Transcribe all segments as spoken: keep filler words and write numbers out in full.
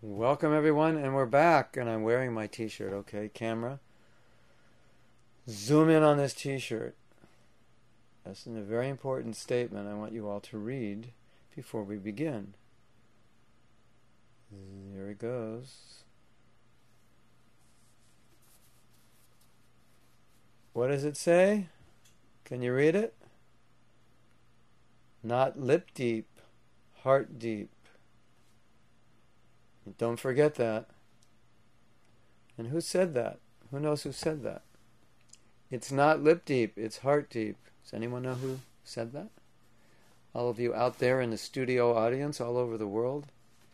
Welcome everyone, and we're back, and I'm wearing my t-shirt. Okay, camera, zoom in on this t-shirt. That's a very important statement I want you all to read before we begin. Here it goes. What does it say? Can you read it? Not lip deep, heart deep. Don't forget that. And who said that? Who knows who said that? It's not lip deep, it's heart deep. Does anyone know who said that? All of you out there in the studio audience all over the world?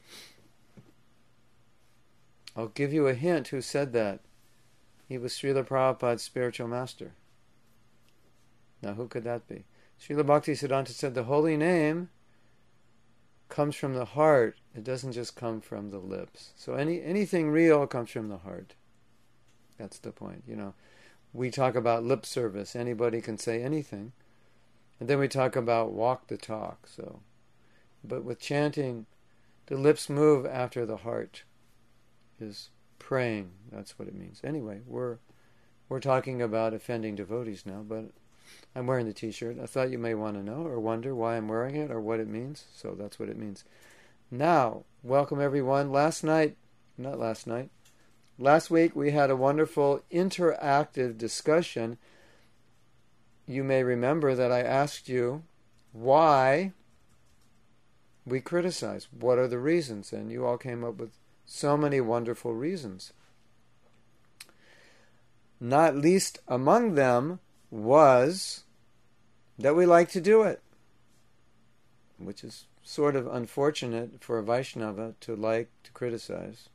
I'll give you a hint who said that. He was Srila Prabhupada's spiritual master. Now who could that be? Srila Bhaktisiddhanta said the holy name comes from the heart. It doesn't just come from the lips. So any anything real comes from the heart. That's the point. You know, we talk about lip service. Anybody can say anything. And then we talk about walk the talk. So, but with chanting, the lips move after the heart is praying. That's what it means. Anyway, we're we're talking about offending devotees now, but I'm wearing the t-shirt. I thought you may want to know or wonder why I'm wearing it or what it means. So that's what it means. Now, welcome everyone. Last night, not last night, last week we had a wonderful interactive discussion. You may remember that I asked you why we criticize. What are the reasons? And you all came up with so many wonderful reasons. Not least among them was that we like to do it, which is sort of unfortunate for a Vaishnava to like to criticize.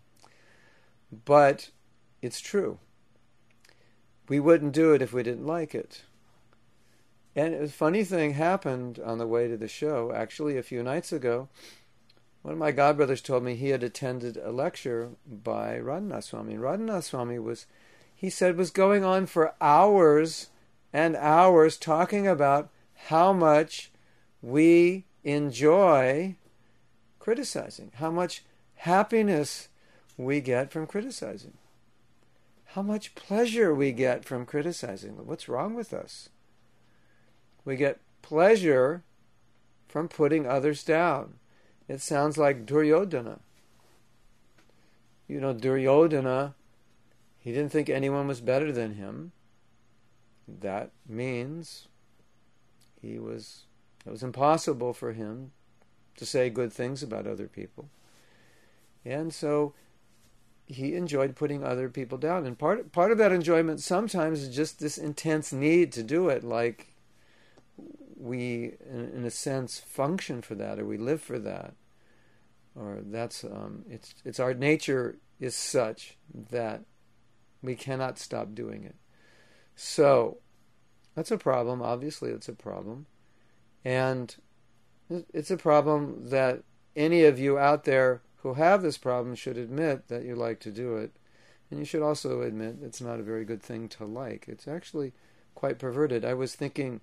But it's true. We wouldn't do it if we didn't like it. And a funny thing happened on the way to the show. Actually, a few nights ago, one of my godbrothers told me he had attended a lecture by Radhanath Swami. Radhanath Swami was, he said, was going on for hours and hours talking about how much we enjoy criticizing, how much happiness we get from criticizing, how much pleasure we get from criticizing. What's wrong with us? We get pleasure from putting others down. It sounds like Duryodhana. You know, Duryodhana, he didn't think anyone was better than him. That means he was, it was impossible for him to say good things about other people. And so he enjoyed putting other people down. And part, part of that enjoyment sometimes is just this intense need to do it, like we, in, in a sense, function for that, or we live for that. Or that's, um, it's, it's our nature is such that we cannot stop doing it. So, that's a problem. Obviously, it's a problem. And it's a problem that any of you out there who have this problem should admit that you like to do it. And you should also admit it's not a very good thing to like. It's actually quite perverted. I was thinking,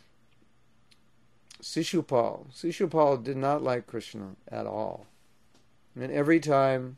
Sishupal. Sishupal did not like Krishna at all. And every time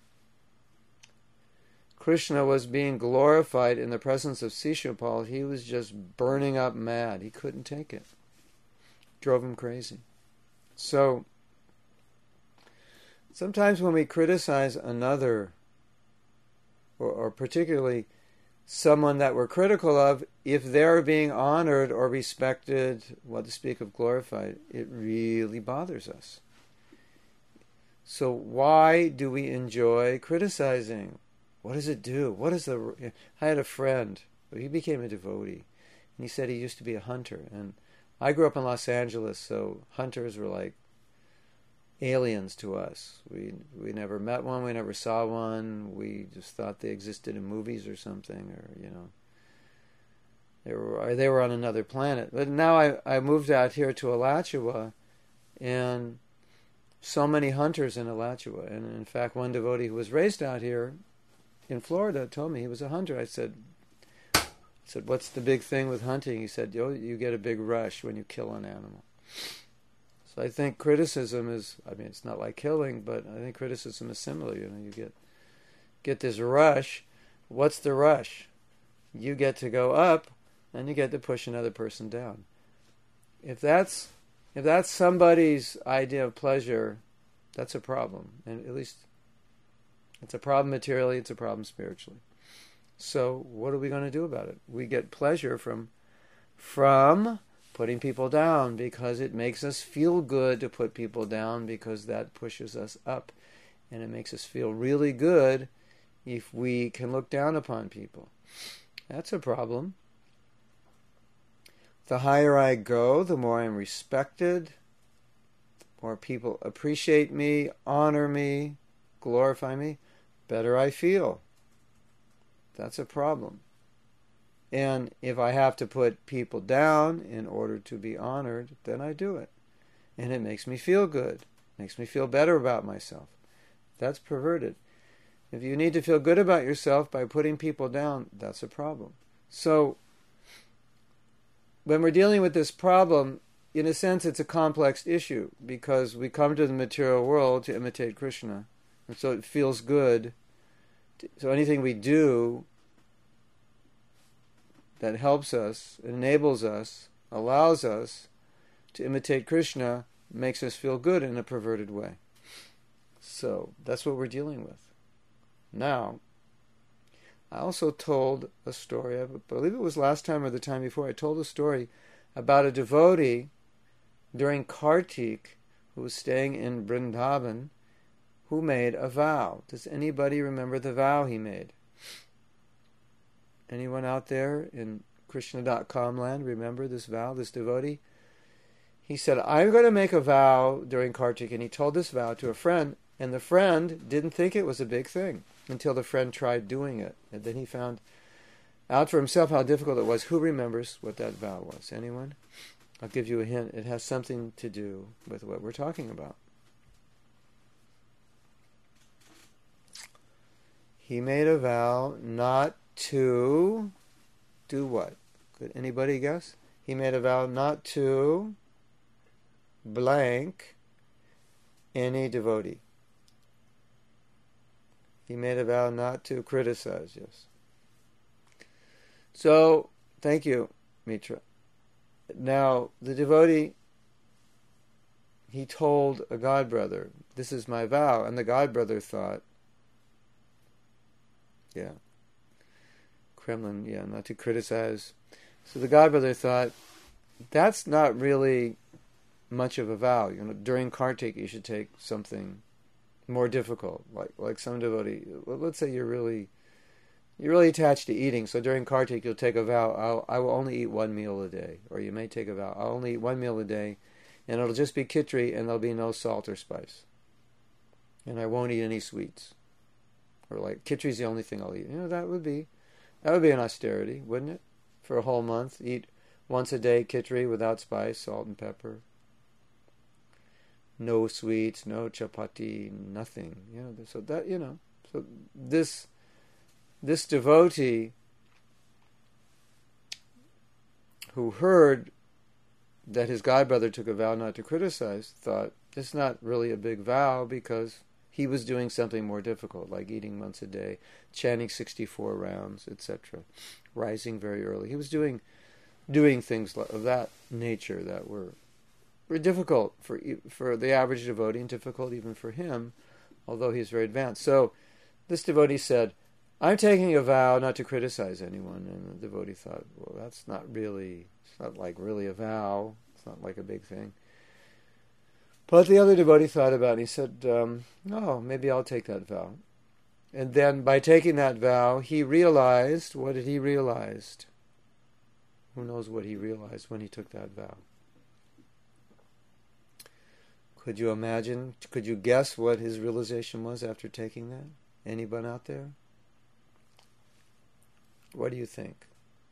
Krishna was being glorified in the presence of Sishupal, he was just burning up mad. He couldn't take it. Drove him crazy. So, sometimes when we criticize another, or, or particularly someone that we're critical of, if they're being honored or respected, what to speak of glorified, it really bothers us. So why do we enjoy criticizing? What does it do? What is the... I had a friend, but he became a devotee, and he said he used to be a hunter. And I grew up in Los Angeles, so hunters were like aliens to us. We we never met one, we never saw one. We just thought they existed in movies or something, or you know, they were or they were on another planet. But now I I moved out here to Alachua, and so many hunters in Alachua. And in fact, one devotee who was raised out here in Florida told me he was a hunter. I said, I said, what's the big thing with hunting? He said, you you get a big rush when you kill an animal. So I think criticism is, I mean, it's not like killing, but I think criticism is similar. You know, you get get this rush. What's the rush? You get to go up, and you get to push another person down. If that's if that's somebody's idea of pleasure, that's a problem. And at least it's a problem materially, it's a problem spiritually. So what are we going to do about it? We get pleasure from from putting people down because it makes us feel good to put people down, because that pushes us up. And it makes us feel really good if we can look down upon people. That's a problem. The higher I go, the more I'm respected, the more people appreciate me, honor me, glorify me, better I feel. That's a problem. And if I have to put people down in order to be honored, then I do it. And it makes me feel good. Makes me feel better about myself. That's perverted. If you need to feel good about yourself by putting people down, that's a problem. So, when we're dealing with this problem, in a sense it's a complex issue, because we come to the material world to imitate Krishna. And so it feels good. So anything we do that helps us, enables us, allows us to imitate Krishna, makes us feel good in a perverted way. So that's what we're dealing with. Now, I also told a story, I believe it was last time or the time before, I told a story about a devotee during Kartik who was staying in Vrindavan, who made a vow. Does anybody remember the vow he made? Anyone out there in Krishna dot com land remember this vow, this devotee? He said, I'm going to make a vow during Kartik, and he told this vow to a friend, and the friend didn't think it was a big thing until the friend tried doing it. And then he found out for himself how difficult it was. Who remembers what that vow was? Anyone? I'll give you a hint. It has something to do with what we're talking about. He made a vow not to do what? Could anybody guess? He made a vow not to blank any devotee. He made a vow not to criticize, yes. So, thank you, Mitra. Now, the devotee, he told a godbrother, this is my vow, and the godbrother thought, yeah, Kremlin, yeah, not to criticize. So the godbrother thought, that's not really much of a vow. You know, during Kartik, you should take something more difficult, like like some devotee. Let's say you're really you're really attached to eating, so during Kartik you'll take a vow. I'll, I will only eat one meal a day, or you may take a vow. I'll only eat one meal a day, and it'll just be khichdi, and there'll be no salt or spice, and I won't eat any sweets. Or like khichdi's the only thing I'll eat. You know, that would be that would be an austerity, wouldn't it? For a whole month, eat once a day khichdi without spice, salt and pepper. No sweets, no chapati, nothing. You know, so that you know, so this this devotee who heard that his godbrother took a vow not to criticize thought this is not really a big vow, because he was doing something more difficult, like eating once a day, chanting sixty-four rounds, et cetera, rising very early. He was doing doing things of that nature that were were difficult for for the average devotee, and difficult even for him, although he's very advanced. So this devotee said, I'm taking a vow not to criticize anyone. And the devotee thought, well, that's not really, it's not like really a vow. It's not like a big thing. But the other devotee thought about it, and he said, um, no, maybe I'll take that vow. And then by taking that vow, he realized, what did he realize? Who knows what he realized when he took that vow? Could you imagine, could you guess what his realization was after taking that? Anyone out there? What do you think?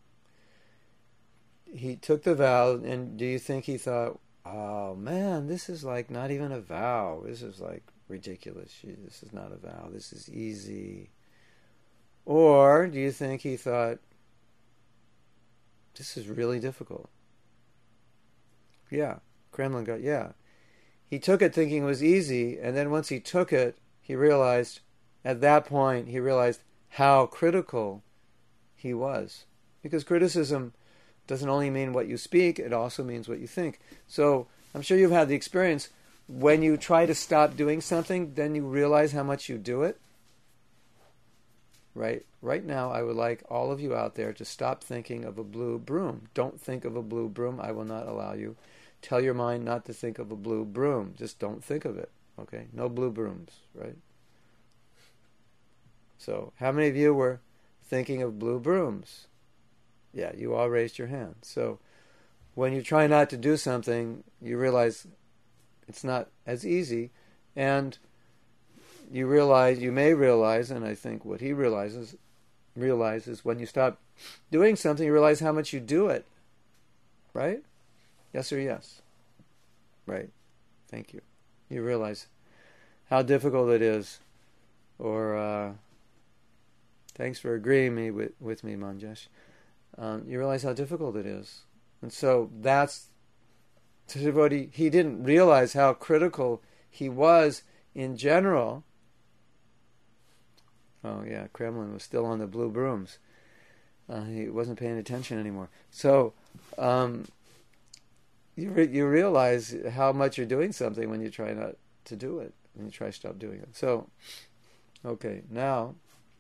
He took the vow, and do you think he thought, oh man, this is like not even a vow. This is like ridiculous. This is not a vow. This is easy. Or do you think he thought, this is really difficult? Yeah, Kremlin got, yeah. he took it thinking it was easy, and then once he took it, he realized, at that point, he realized how critical he was. Because criticism doesn't only mean what you speak, it also means what you think. So I'm sure you've had the experience, when you try to stop doing something, then you realize how much you do it. Right? Right now, I would like all of you out there to stop thinking of a blue broom. Don't think of a blue broom. I will not allow you. Tell your mind not to think of a blue broom. Just don't think of it. Okay? No blue brooms, right? So, how many of you were thinking of blue brooms? Yeah, you all raised your hand. So, when you try not to do something, you realize it's not as easy, and you realize, you may realize, and I think what he realizes, realizes when you stop doing something, you realize how much you do it. Right? Yes or yes? Right. Thank you. You realize how difficult it is, or uh, thanks for agreeing me with, with me, Manjesh. Um, you realize how difficult it is. And so that's the devotee. He didn't realize how critical he was in general. Oh yeah, Kremlin was still on the blue brooms. Uh, he wasn't paying attention anymore. So um, you re- you realize how much you're doing something when you try not to do it, when you try to stop doing it. So, okay, now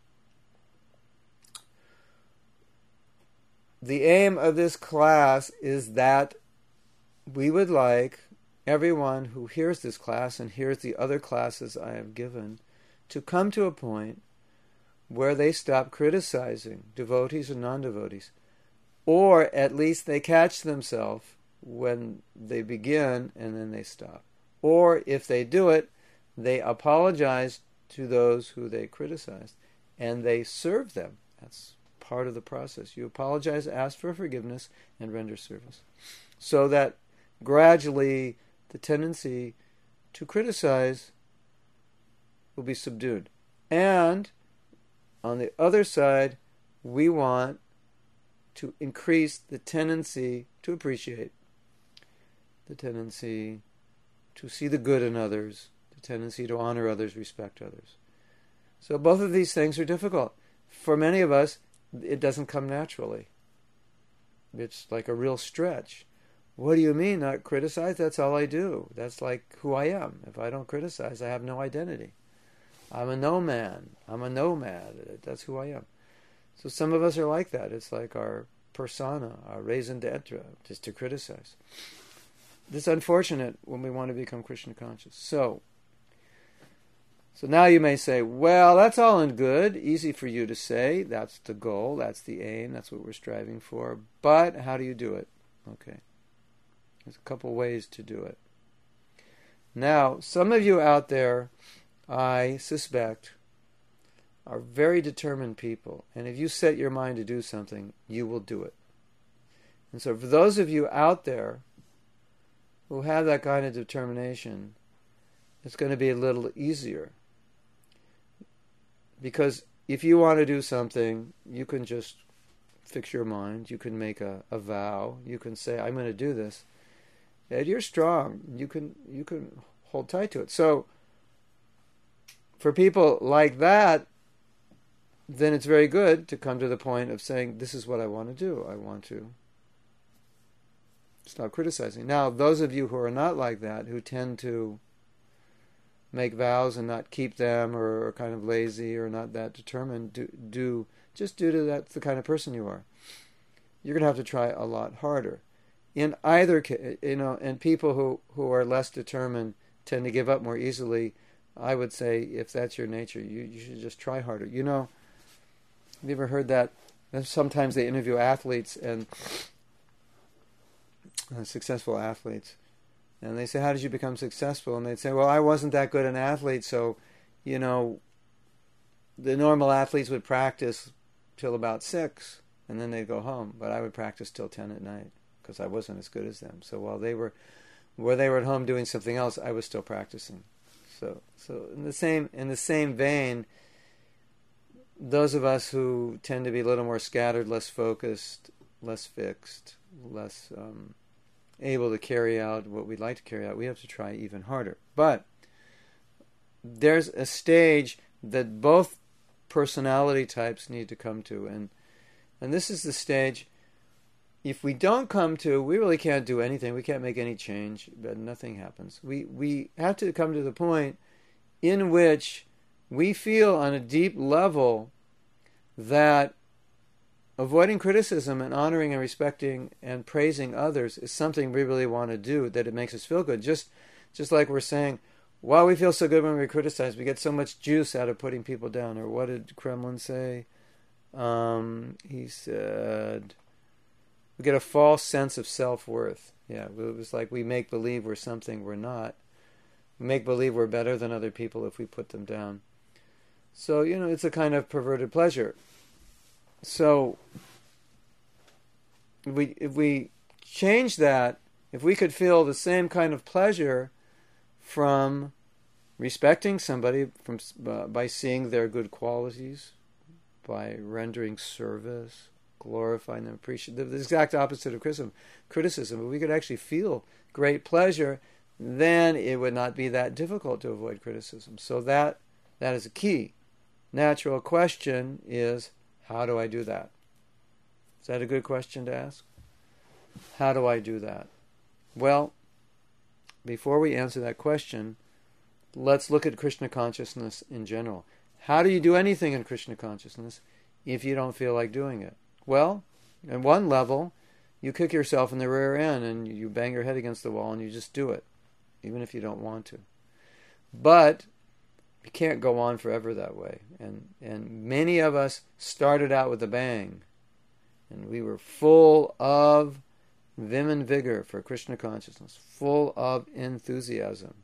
the aim of this class is that we would like everyone who hears this class and hears the other classes I have given to come to a point where they stop criticizing devotees or non-devotees, or at least they catch themselves when they begin and then they stop. Or if they do it, they apologize to those who they criticized and they serve them. That's part of the process. You apologize, ask for forgiveness, and render service. So that gradually the tendency to criticize will be subdued. And on the other side, we want to increase the tendency to appreciate, the tendency to see the good in others, the tendency to honor others, respect others. So both of these things are difficult. For many of us, it doesn't come naturally. It's like a real stretch. What do you mean, not criticize? That's all I do. That's like who I am. If I don't criticize, I have no identity. I'm a no man. I'm a nomad. That's who I am. So some of us are like that. It's like our persona, our raison d'etre, just to criticize. This is unfortunate when we want to become Krishna conscious. So, so now you may say, well, that's all in good. Easy for you to say. That's the goal. That's the aim. That's what we're striving for. But how do you do it? Okay. There's a couple ways to do it. Now, some of you out there, I suspect, are very determined people. And if you set your mind to do something, you will do it. And so for those of you out there who have that kind of determination, it's going to be a little easier. Because if you want to do something, you can just fix your mind. You can make a, a vow. You can say, I'm going to do this. And you're strong. You can you can hold tight to it. So for people like that, then it's very good to come to the point of saying, this is what I want to do. I want to stop criticizing. Now, those of you who are not like that, who tend to make vows and not keep them, or are kind of lazy or not that determined, do, do just due to that's the kind of person you are, you're going to have to try a lot harder. In either case, you know, and people who, who are less determined tend to give up more easily. I would say, if that's your nature, you, you should just try harder. You know, have you ever heard that? Sometimes they interview athletes and uh, successful athletes, and they say, how did you become successful? And they'd say, well, I wasn't that good an athlete, so, you know, the normal athletes would practice till about six, and then they'd go home. But I would practice till ten at night, because I wasn't as good as them. So while they were, where they were at home doing something else, I was still practicing. So, so in the same in the same vein, those of us who tend to be a little more scattered, less focused, less fixed, less um, able to carry out what we'd like to carry out, we have to try even harder. But there's a stage that both personality types need to come to, and and this is the stage, if we don't come to, we really can't do anything. We can't make any change, but nothing happens. We we have to come to the point in which we feel on a deep level that avoiding criticism and honoring and respecting and praising others is something we really want to do, that it makes us feel good. Just just like we're saying, wow, we feel so good when we criticize. We get so much juice out of putting people down. Or what did Kremlin say? Um, he said, we get a false sense of self-worth. Yeah, it was like we make believe we're something we're not. We make believe we're better than other people if we put them down. So, you know, it's a kind of perverted pleasure. So, if we, if we change that, if we could feel the same kind of pleasure from respecting somebody, from uh, by seeing their good qualities, by rendering service, glorifying them, appreciating the exact opposite of criticism. Criticism, if we could actually feel great pleasure, then it would not be that difficult to avoid criticism. So that that is a key. Natural question is, how do I do that? Is that a good question to ask? How do I do that? Well, before we answer that question, let's look at Krishna consciousness in general. How do you do anything in Krishna consciousness if you don't feel like doing it? Well, at one level, you kick yourself in the rear end and you bang your head against the wall and you just do it, even if you don't want to. But you can't go on forever that way. And and many of us started out with a bang. And we were full of vim and vigor for Krishna consciousness, full of enthusiasm.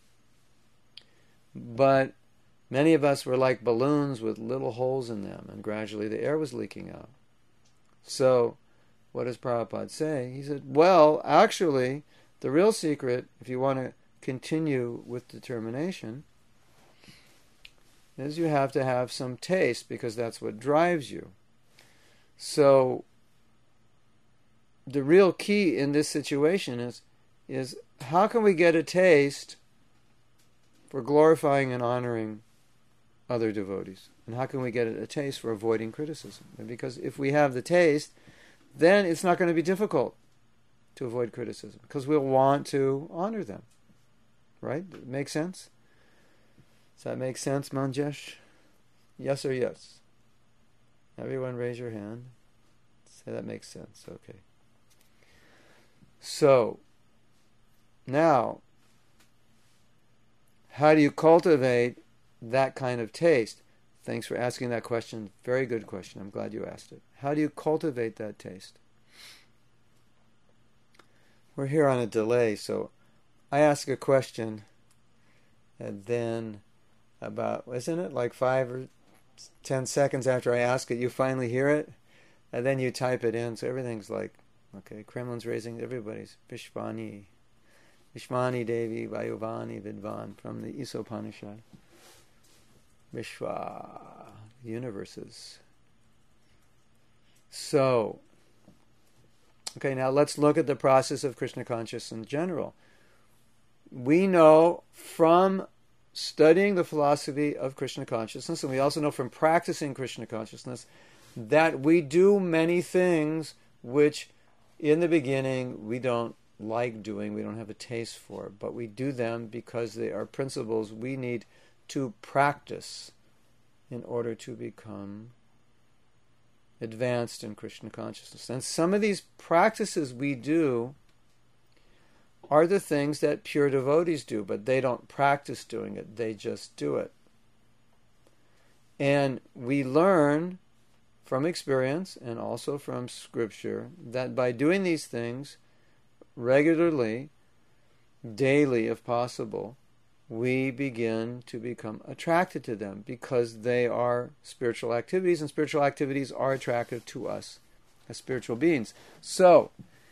But many of us were like balloons with little holes in them, and gradually the air was leaking out. So, what does Prabhupada say? He said, well, actually, the real secret, if you want to continue with determination, is you have to have some taste, because that's what drives you. So, the real key in this situation is, is how can we get a taste for glorifying and honoring other devotees? And how can we get a taste for avoiding criticism? And because if we have the taste, then it's not going to be difficult to avoid criticism, because we'll want to honor them. Right? Make sense? Does that make sense, Manjesh? Yes or yes? Everyone raise your hand. Say that makes sense. Okay. So, now, how do you cultivate that kind of taste? Thanks for asking that question. Very good question. I'm glad you asked it. How do you cultivate that taste? We're here on a delay, so I ask a question, and then about, isn't it like five or ten seconds after I ask it, you finally hear it, and then you type it in, so everything's like, okay, Kremlin's raising everybody's Vishvani, Vishvani Devi Vayuvani Vidvan from the Isopanishad. Vishwa, universes. So, okay, now let's look at the process of Krishna consciousness in general. We know from studying the philosophy of Krishna consciousness, and we also know from practicing Krishna consciousness, that we do many things which in the beginning we don't like doing, we don't have a taste for, but we do them because they are principles we need to practice in order to become advanced in Krishna consciousness. And some of these practices we do are the things that pure devotees do, but they don't practice doing it, they just do it. And we learn from experience and also from scripture that by doing these things regularly, daily if possible, we begin to become attracted to them because they are spiritual activities, and spiritual activities are attractive to us as spiritual beings. So,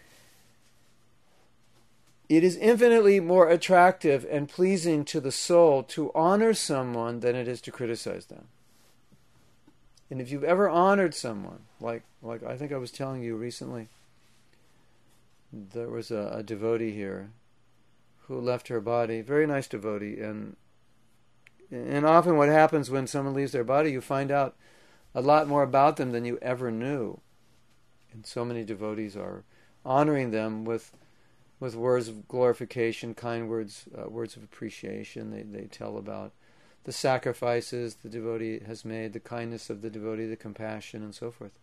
it is infinitely more attractive and pleasing to the soul to honor someone than it is to criticize them. And if you've ever honored someone, like like I think I was telling you recently, there was a, a devotee here who left her body, very nice devotee, and and often what happens when someone leaves their body, you find out a lot more about them than you ever knew. And so many devotees are honoring them with with words of glorification, kind words, uh, words of appreciation. They they tell about the sacrifices the devotee has made, the kindness of the devotee, the compassion, and so forth.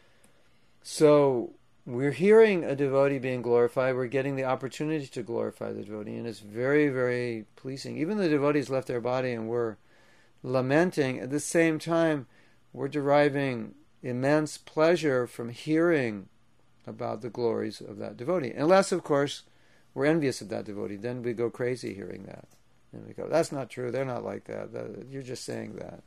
So we're hearing a devotee being glorified. We're getting the opportunity to glorify the devotee, and it's very, very pleasing. Even the devotees left their body and we're lamenting. At the same time, we're deriving immense pleasure from hearing about the glories of that devotee. Unless, of course, we're envious of that devotee. Then we go crazy hearing that. And we go, that's not true. They're not like that. You're just saying that.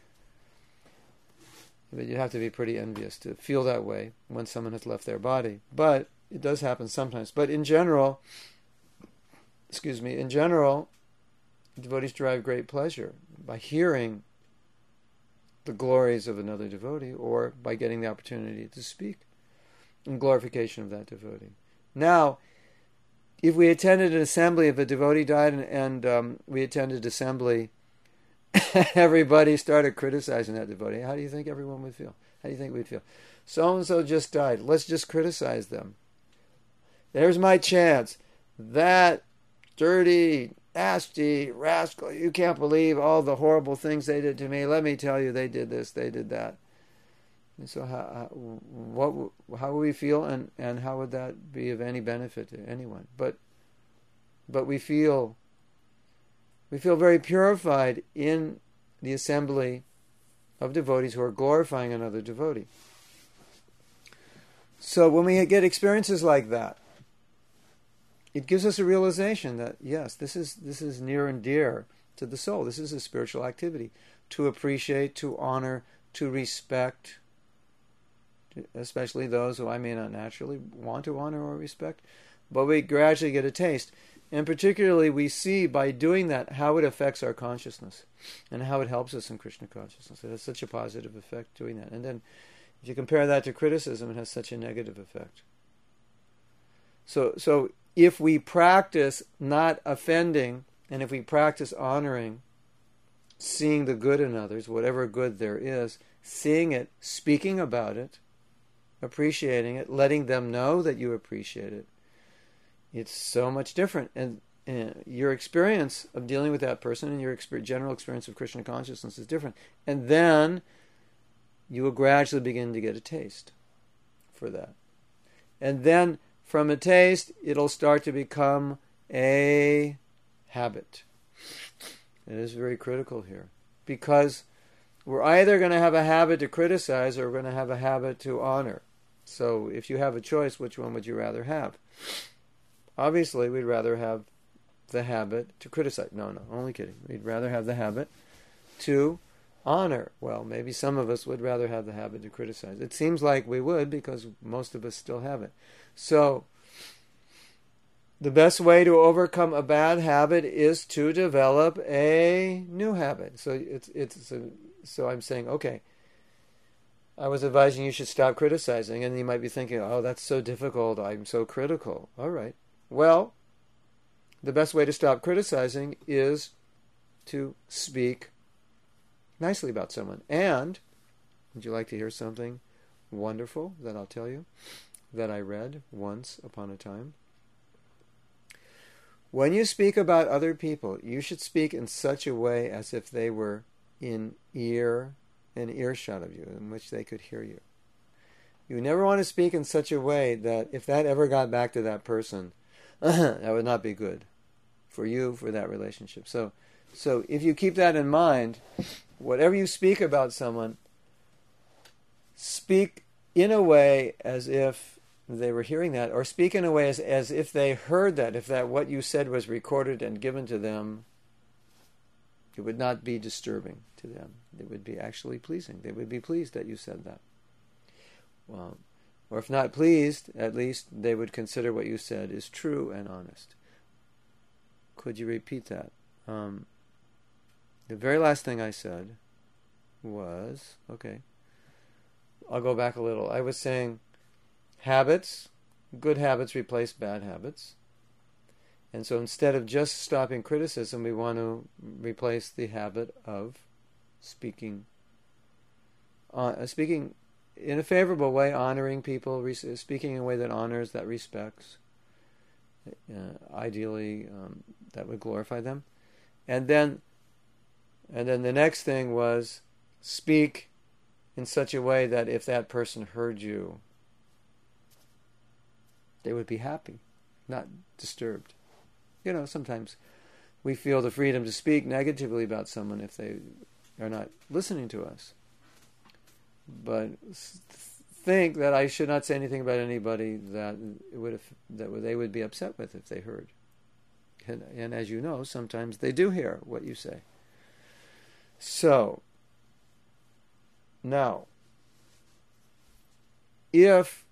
But you have to be pretty envious to feel that way when someone has left their body. But it does happen sometimes. But in general, excuse me, in general, devotees derive great pleasure by hearing the glories of another devotee or by getting the opportunity to speak in glorification of that devotee. Now, if we attended an assembly, if a devotee died and, and um, we attended assembly, everybody started criticizing that devotee, how do you think everyone would feel? How do you think we'd feel? So-and-so just died. Let's just criticize them. There's my chance. That dirty, nasty rascal, you can't believe all the horrible things they did to me. Let me tell you, they did this, they did that. And so how, how, what, how would we feel, and, and how would that be of any benefit to anyone? But but we feel we feel very purified in the assembly of devotees who are glorifying another devotee. So when we get experiences like that, it gives us a realization that, yes, this is this is near and dear to the soul. This is a spiritual activity. To appreciate, to honor, to respect, especially those who I may not naturally want to honor or respect, but we gradually get a taste. And particularly we see by doing that how it affects our consciousness and how it helps us in Krishna consciousness. It has such a positive effect doing that. And then if you compare that to criticism, it has such a negative effect. So, so if we practice not offending, and if we practice honoring, seeing the good in others, whatever good there is, seeing it, speaking about it, appreciating it, letting them know that you appreciate it, it's so much different. And, and your experience of dealing with that person and your exper- general experience of Krishna consciousness is different. And then you will gradually begin to get a taste for that. And then from a taste, it'll start to become a habit. It is very critical here. Because we're either going to have a habit to criticize or we're going to have a habit to honor. So if you have a choice, which one would you rather have? Obviously, we'd rather have the habit to criticize. No, no, only kidding. We'd rather have the habit to honor. Well, maybe some of us would rather have the habit to criticize. It seems like we would because most of us still have it. So, the best way to overcome a bad habit is to develop a new habit. So it's it's a, so I'm saying, okay, I was advising you should stop criticizing, and you might be thinking, oh, that's so difficult. I'm so critical. All right. Well, the best way to stop criticizing is to speak nicely about someone. And would you like to hear something wonderful that I'll tell you that I read once upon a time? When you speak about other people, you should speak in such a way as if they were in ear and earshot of you, in which they could hear you. You never want to speak in such a way that if that ever got back to that person, that would not be good for you, for that relationship. So, so if you keep that in mind, whatever you speak about someone, speak in a way as if they were hearing that, or speak in a way as, as if they heard that, if that what you said was recorded and given to them, it would not be disturbing to them. It would be actually pleasing. They would be pleased that you said that. Well, or if not pleased, at least they would consider what you said is true and honest. Could you repeat that? Um, the very last thing I said was, okay, I'll go back a little. I was saying habits, good habits replace bad habits. And so instead of just stopping criticism, we want to replace the habit of speaking, uh, speaking in a favorable way, honoring people, re- speaking in a way that honors, that respects, uh, ideally um, that would glorify them. And then, and then the next thing was speak in such a way that if that person heard you, they would be happy, not disturbed. You know, sometimes we feel the freedom to speak negatively about someone if they are not listening to us. But think that I should not say anything about anybody that it would have, that they would be upset with if they heard. And, and as you know, sometimes they do hear what you say. So, now, if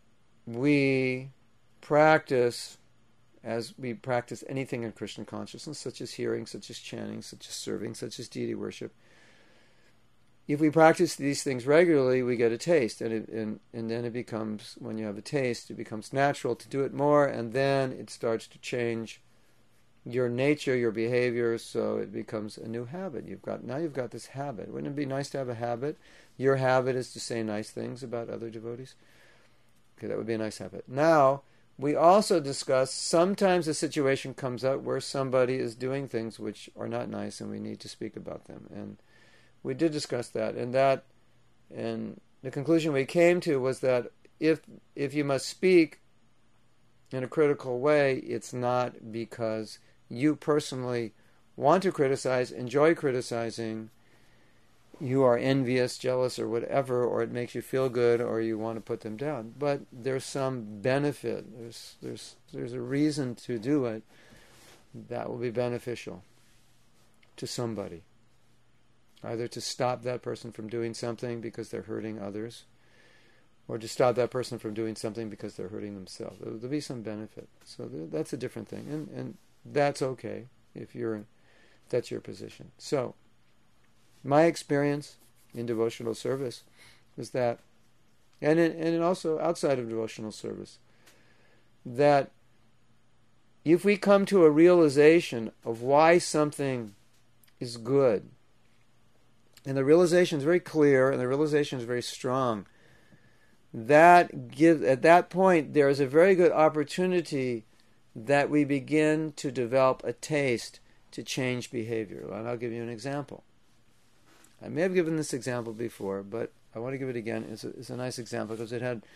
we practice as we practice anything in Krishna consciousness, such as hearing, such as chanting, such as serving, such as deity worship, if we practice these things regularly, we get a taste, and it, and and then it becomes, when you have a taste, it becomes natural to do it more, and then it starts to change your nature, your behavior, so it becomes a new habit. You've got now you've got this habit. Wouldn't it be nice to have a habit? Your habit is to say nice things about other devotees. Okay, that would be a nice habit. Now, we also discuss sometimes a situation comes up where somebody is doing things which are not nice, and we need to speak about them. And we did discuss that, and that, and the conclusion we came to was that if if you must speak in a critical way, it's not because you personally want to criticize, enjoy criticizing, you are envious, jealous, or whatever, or it makes you feel good, or you want to put them down. But there's some benefit. There's there's there's a reason to do it that will be beneficial to somebody. Either to stop that person from doing something because they're hurting others, or to stop that person from doing something because they're hurting themselves. There'll be some benefit. So that's a different thing, and and that's okay if you're in, if that's your position. So my experience in devotional service was that, and in, and also outside of devotional service, that if we come to a realization of why something is good, and the realization is very clear, and the realization is very strong, that gives, at that point, there is a very good opportunity that we begin to develop a taste to change behavior. And I'll give you an example. I may have given this example before, but I want to give it again. It's a, it's a nice example because it had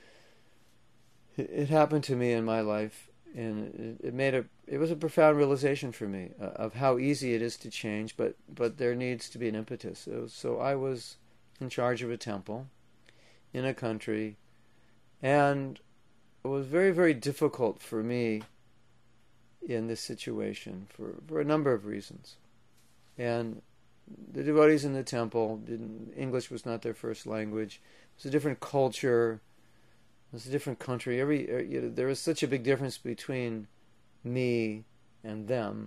it, it happened to me in my life, and it, it made a it was a profound realization for me uh, of how easy it is to change, but but there needs to be an impetus. So, so I was in charge of a temple in a country, and it was very, very difficult for me in this situation for, for a number of reasons. And the devotees in the temple, didn't, English was not their first language. It was a different culture. It was a different country. Every you know, there was such a big difference between me and them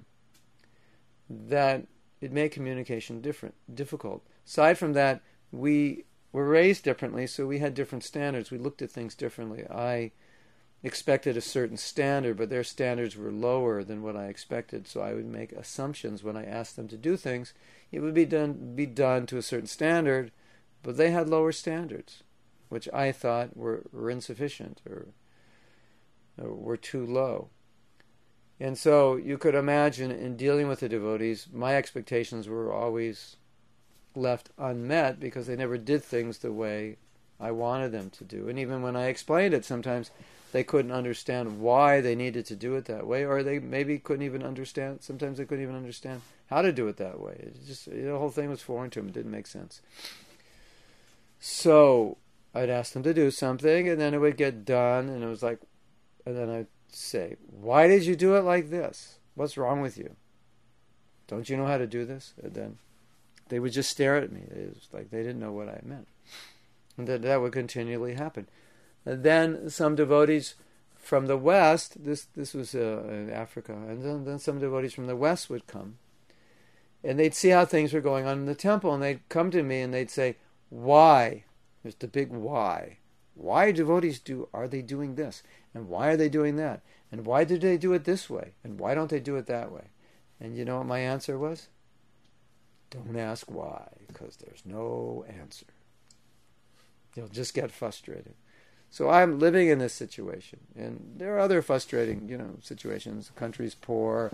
that it made communication different, difficult. Aside from that, we were raised differently, so we had different standards. We looked at things differently. I expected a certain standard, but their standards were lower than what I expected, so I would make assumptions when I asked them to do things. It would be done be done to a certain standard, but they had lower standards, which I thought were, were insufficient or, or were too low. And so you could imagine in dealing with the devotees, my expectations were always left unmet because they never did things the way I wanted them to do. And even when I explained it, sometimes they couldn't understand why they needed to do it that way, or they maybe couldn't even understand, sometimes they couldn't even understand how to do it that way. It just the whole thing was foreign to them. It didn't make sense. So I'd ask them to do something, and then it would get done, and it was like, and then I'd say, why did you do it like this? What's wrong with you? Don't you know how to do this? And then they would just stare at me. It was like they didn't know what I meant. And that, that would continually happen. And then some devotees from the West, this this was uh, in Africa, and then, then some devotees from the West would come, and they'd see how things were going on in the temple, and they'd come to me and they'd say, why? There's the big why. Why devotees do are they doing this? And why are they doing that? And why did they do it this way? And why don't they do it that way? And you know what my answer was? Don't ask why, because there's no answer. You'll just get frustrated. So I'm living in this situation. And there are other frustrating, you know, situations. The country's poor.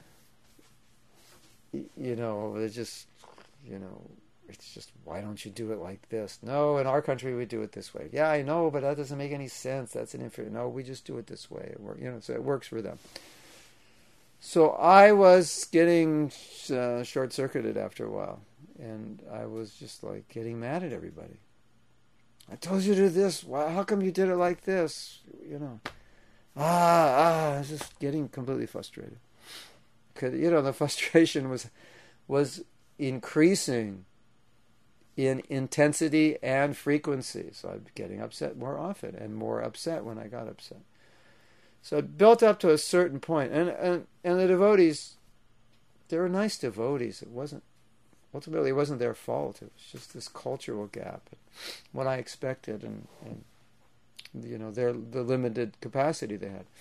You know, they just, you know, it's just, why don't you do it like this? No, in our country we do it this way. Yeah, I know, but that doesn't make any sense. That's an inferior. No, we just do it this way. It work, you know, so it works for them. So I was getting uh, short-circuited after a while, and I was just like getting mad at everybody. I told you to do this. Why? How come you did it like this? You know, ah, ah. I was just getting completely frustrated. Cause, you know, the frustration was was increasing in intensity and frequency. So I'm getting upset more often and more upset when I got upset. So it built up to a certain point. And, and, and the devotees, they were nice devotees. It wasn't, ultimately it wasn't their fault. It was just this cultural gap. What I expected and, and you know, their the limited capacity they had.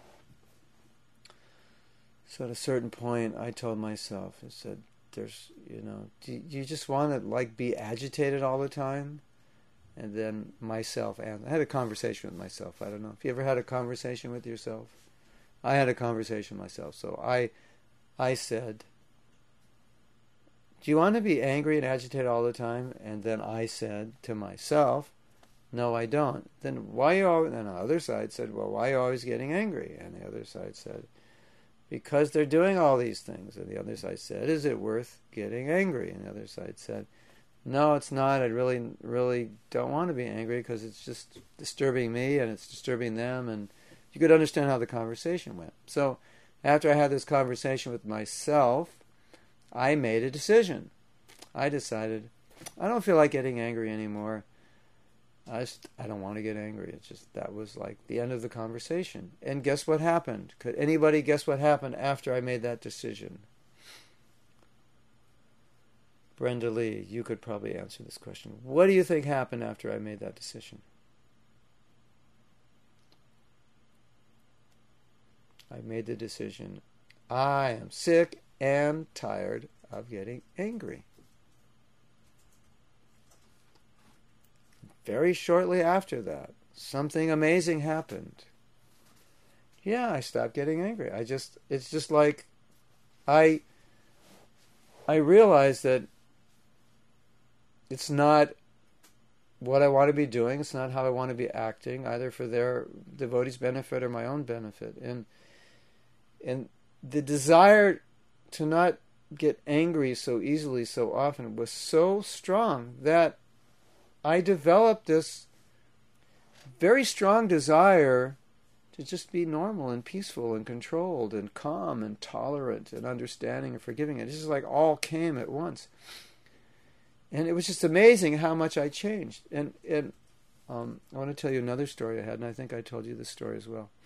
So at a certain point, I told myself, I said, there's, you know, do you just want to, like, be agitated all the time? And then myself, and I had a conversation with myself. I don't know if you ever had a conversation with yourself. I had a conversation with myself. So I, I said, do you want to be angry and agitated all the time? And then I said to myself, no, I don't. Then why are you always, and the other side said, well, why are you always getting angry? And the other side said, because they're doing all these things. And the other side said, is it worth getting angry? And the other side said, no, it's not. I really, really don't want to be angry because it's just disturbing me and it's disturbing them. And you could understand how the conversation went. So after I had this conversation with myself, I made a decision. I decided, I don't feel like getting angry anymore. I just, I don't want to get angry. It's just, that was like the end of the conversation. And guess what happened? Could anybody guess what happened after I made that decision? Brenda Lee, you could probably answer this question. What do you think happened after I made that decision? I made the decision. I am sick and tired of getting angry. Very shortly after that, something amazing happened. Yeah, I stopped getting angry. I just, it's just like, I, I realized that it's not what I want to be doing. It's not how I want to be acting, either for their devotees' benefit or my own benefit. And, and the desire to not get angry so easily, so often, was so strong that I developed this very strong desire to just be normal and peaceful and controlled and calm and tolerant and understanding and forgiving. It just like all came at once. And it was just amazing how much I changed. And, and um, I want to tell you another story I had, and I think I told you this story as well.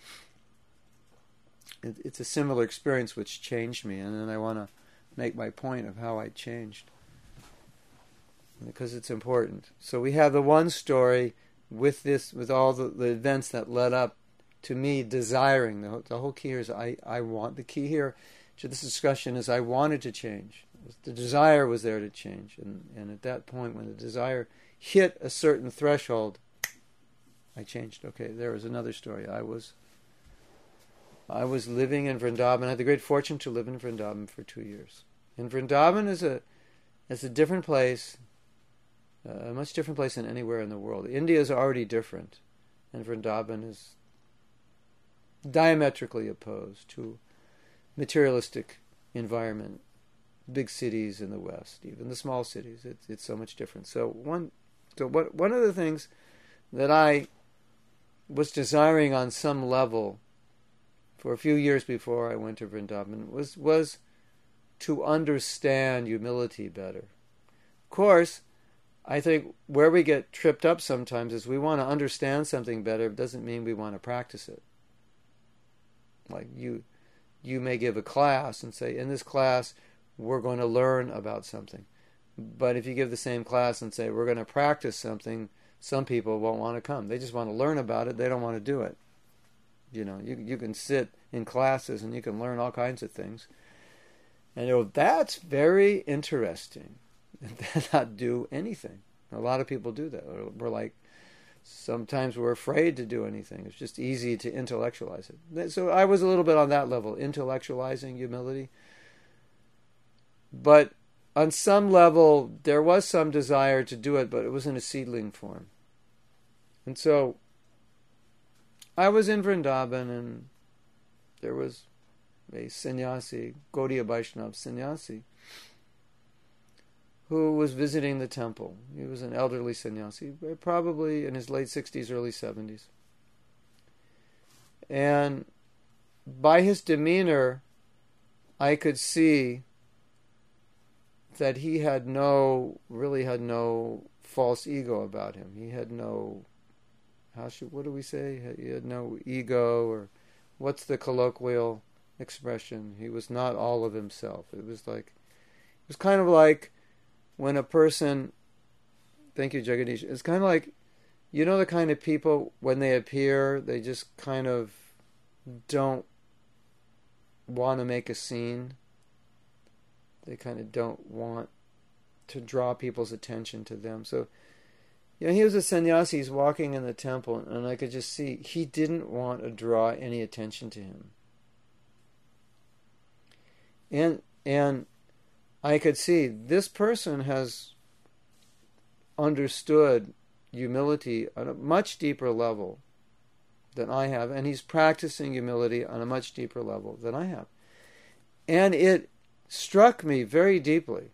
It, it's a similar experience which changed me, and then I want to make my point of how I changed, because it's important. So we have the one story with this, with all the, the events that led up to me desiring. The, the whole key here is I, I want, the key here to this discussion is I wanted to change. The desire was there to change. And, and at that point, when the desire hit a certain threshold, I changed. Okay, there was another story. I was I was living in Vrindavan. I had the great fortune to live in Vrindavan for two years. And Vrindavan is a, is a different place, a much different place than anywhere in the world. India is already different, and Vrindavan is diametrically opposed to materialistic environment. Big cities in the West, even the small cities, it's it's so much different. So one, so what one of the things that I was desiring on some level for a few years before I went to Vrindavan was was to understand humility better. Of course, I think where we get tripped up sometimes is we want to understand something better. It doesn't mean we want to practice it. Like you, you may give a class and say, in this class, we're going to learn about something. But if you give the same class and say, we're going to practice something some people won't want to come. They just want to learn about it. They don't want to do it. You know, you you can sit in classes and you can learn all kinds of things. And you know, that's very interesting. And then not do anything. A lot of people do that. We're like, sometimes we're afraid to do anything. It's just easy to intellectualize it. So I was a little bit on that level, intellectualizing humility. But on some level, there was some desire to do it, but it was in a seedling form. And so I was in Vrindavan, and there was a sannyasi, Gaudiya Vaishnava sannyasi, who was visiting the temple. He was an elderly sannyasi, probably in his late sixties, early seventies. And by his demeanor, I could see that he had no, really had no false ego about him. He had no, how should, what do we say? He had no ego, or what's the colloquial expression? He was not all of himself. It was like, it was kind of like when a person, thank you, Jagadish, it's kind of like, you know, the kind of people, when they appear, they just kind of don't want to make a scene. They kind of don't want to draw people's attention to them. So, you know, he was a sannyasi, he's walking in the temple, and I could just see he didn't want to draw any attention to him. And, and I could see this person has understood humility on a much deeper level than I have, and he's practicing humility on a much deeper level than I have. And it struck me very deeply.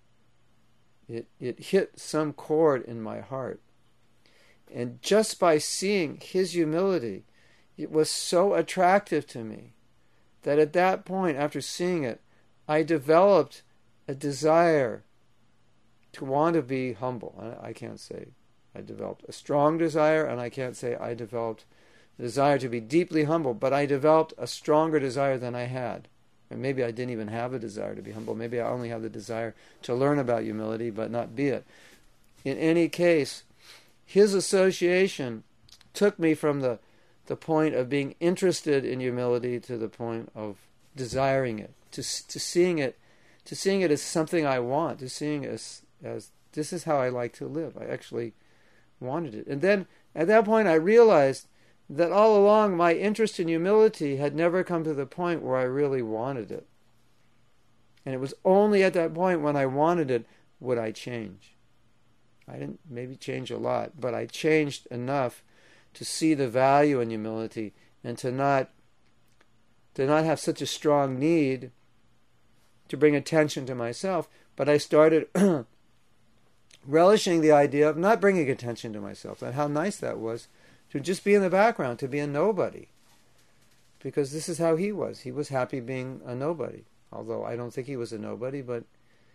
It it hit some chord in my heart. And just by seeing his humility, it was so attractive to me that at that point, after seeing it, I developed a desire to want to be humble. I, I can't say I developed a strong desire, and I can't say I developed a desire to be deeply humble, but I developed a stronger desire than I had. And maybe I didn't even have a desire to be humble. Maybe I only have the desire to learn about humility, but not be it. In any case, his association took me from the, the point of being interested in humility to the point of desiring it, to to seeing it, to seeing it as something I want, to seeing it as, as this is how I like to live. I actually wanted it. And then at that point I realized that all along my interest in humility had never come to the point where I really wanted it. And it was only at that point when I wanted it would I change. I didn't maybe change a lot, but I changed enough to see the value in humility and to not to not have such a strong need to bring attention to myself. But I started relishing the idea of not bringing attention to myself, and how nice that was, to just be in the background, to be a nobody. Because this is how he was. He was happy being a nobody. Although I don't think he was a nobody, but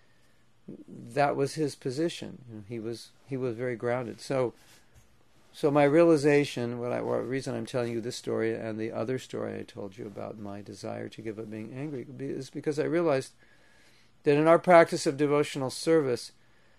that was his position. You know, he was he was very grounded. So so my realization, what I, what reason I'm telling you this story and the other story I told you about my desire to give up being angry, is because I realized that in our practice of devotional service,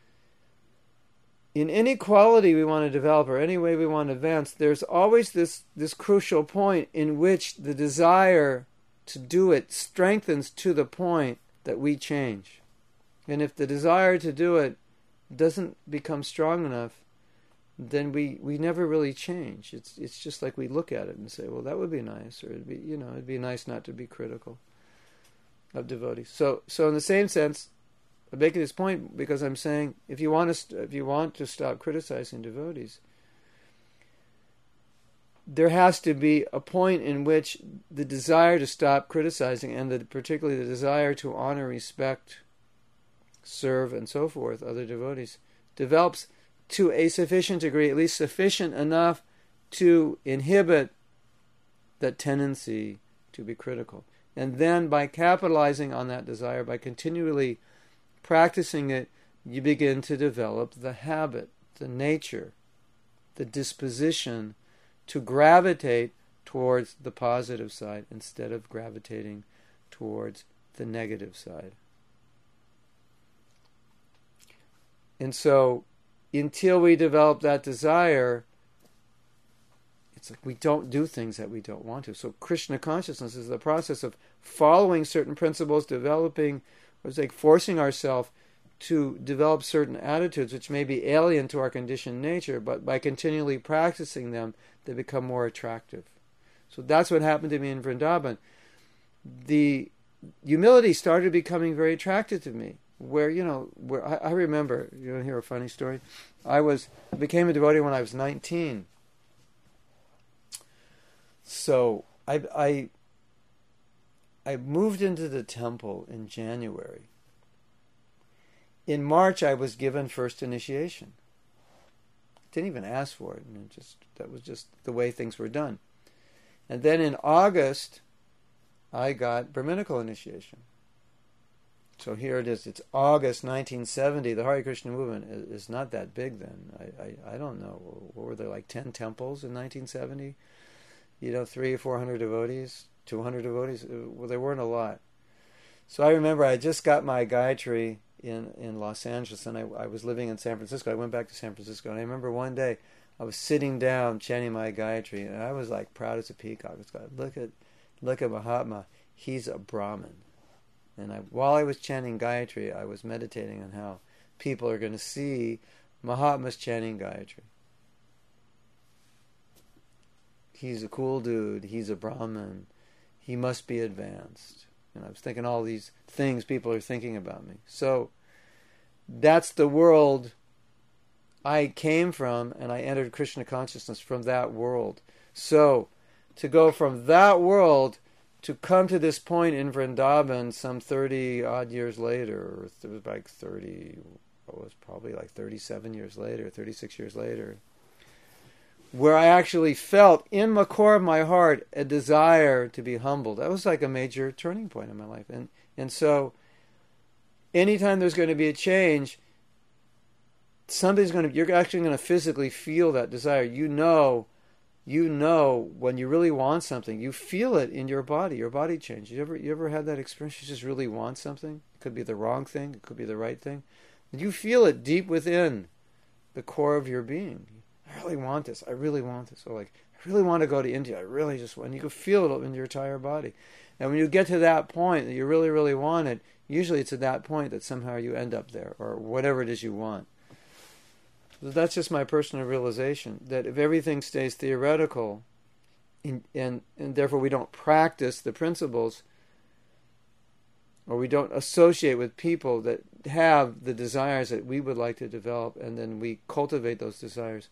in any quality we want to develop or any way we want to advance, there's always this, this crucial point in which the desire to do it strengthens to the point that we change. And if the desire to do it doesn't become strong enough, then we, we never really change. It's it's just like we look at it and say, well, that would be nice, or it'd be, you know, it'd be nice not to be critical of devotees. So so in the same sense, I'm making this point because I'm saying if you want to if you want to stop criticizing devotees, there has to be a point in which the desire to stop criticizing, and the, particularly the desire to honor, respect, serve, and so forth other devotees, develops to a sufficient degree, at least sufficient enough to inhibit that tendency to be critical. And then by capitalizing on that desire, by continually practicing it, you begin to develop the habit, the nature, the disposition to gravitate towards the positive side instead of gravitating towards the negative side. And so until we develop that desire, it's like we don't do things that we don't want to. So Krishna consciousness is the process of following certain principles, developing, or it's like forcing ourselves to develop certain attitudes which may be alien to our conditioned nature, but by continually practicing them, they become more attractive. So that's what happened to me in Vrindavan. The humility started becoming very attractive to me. Where, you know, where I, I remember, you want to hear a funny story? I was I became a devotee when I was nineteen. So I, I, I moved into the temple in January. In March, I was given first initiation. Didn't even ask for it, and it just that was just the way things were done. And then in August, I got Brahminical initiation. So here it is. It's August nineteen seventy. The Hare Krishna movement is, is not that big then. I, I I don't know. What were there, like ten temples in nineteen seventy? You know, three or four hundred devotees, two hundred devotees. Well, there weren't a lot. So I remember I just got my Gayatri in, in Los Angeles, and I, I was living in San Francisco. I went back to San Francisco, and I remember one day I was sitting down chanting my Gayatri, and I was like proud as a peacock. I was like, look at, look at Mahatma. He's a Brahmin. And I, while I was chanting Gayatri, I was meditating on how people are going to see Mahatma's chanting Gayatri. He's a cool dude. He's a Brahmin. He must be advanced. And I was thinking all these things people are thinking about me. So that's the world I came from, and I entered Krishna consciousness from that world. So to go from that world to come to this point in Vrindavan some thirty odd years later, or it was like thirty, it was probably like thirty-seven years later, thirty-six years later, where I actually felt in the core of my heart a desire to be humbled. That was like a major turning point in my life. And and so anytime there's going to be a change, somebody's going to, you're actually going to physically feel that desire. You know, you know when you really want something, you feel it in your body. Your body changes. You ever you ever had that experience? You just really want something. It could be the wrong thing. It could be the right thing. And you feel it deep within the core of your being. I really want this. I really want this. Or like, I really want to go to India. I really just want. And you can feel it in your entire body. And when you get to that point that you really, really want it, usually it's at that point that somehow you end up there, or whatever it is you want. So that's just my personal realization, that if everything stays theoretical, in, and, and therefore we don't practice the principles, or we don't associate with people that have the desires that we would like to develop, and then we cultivate those desires,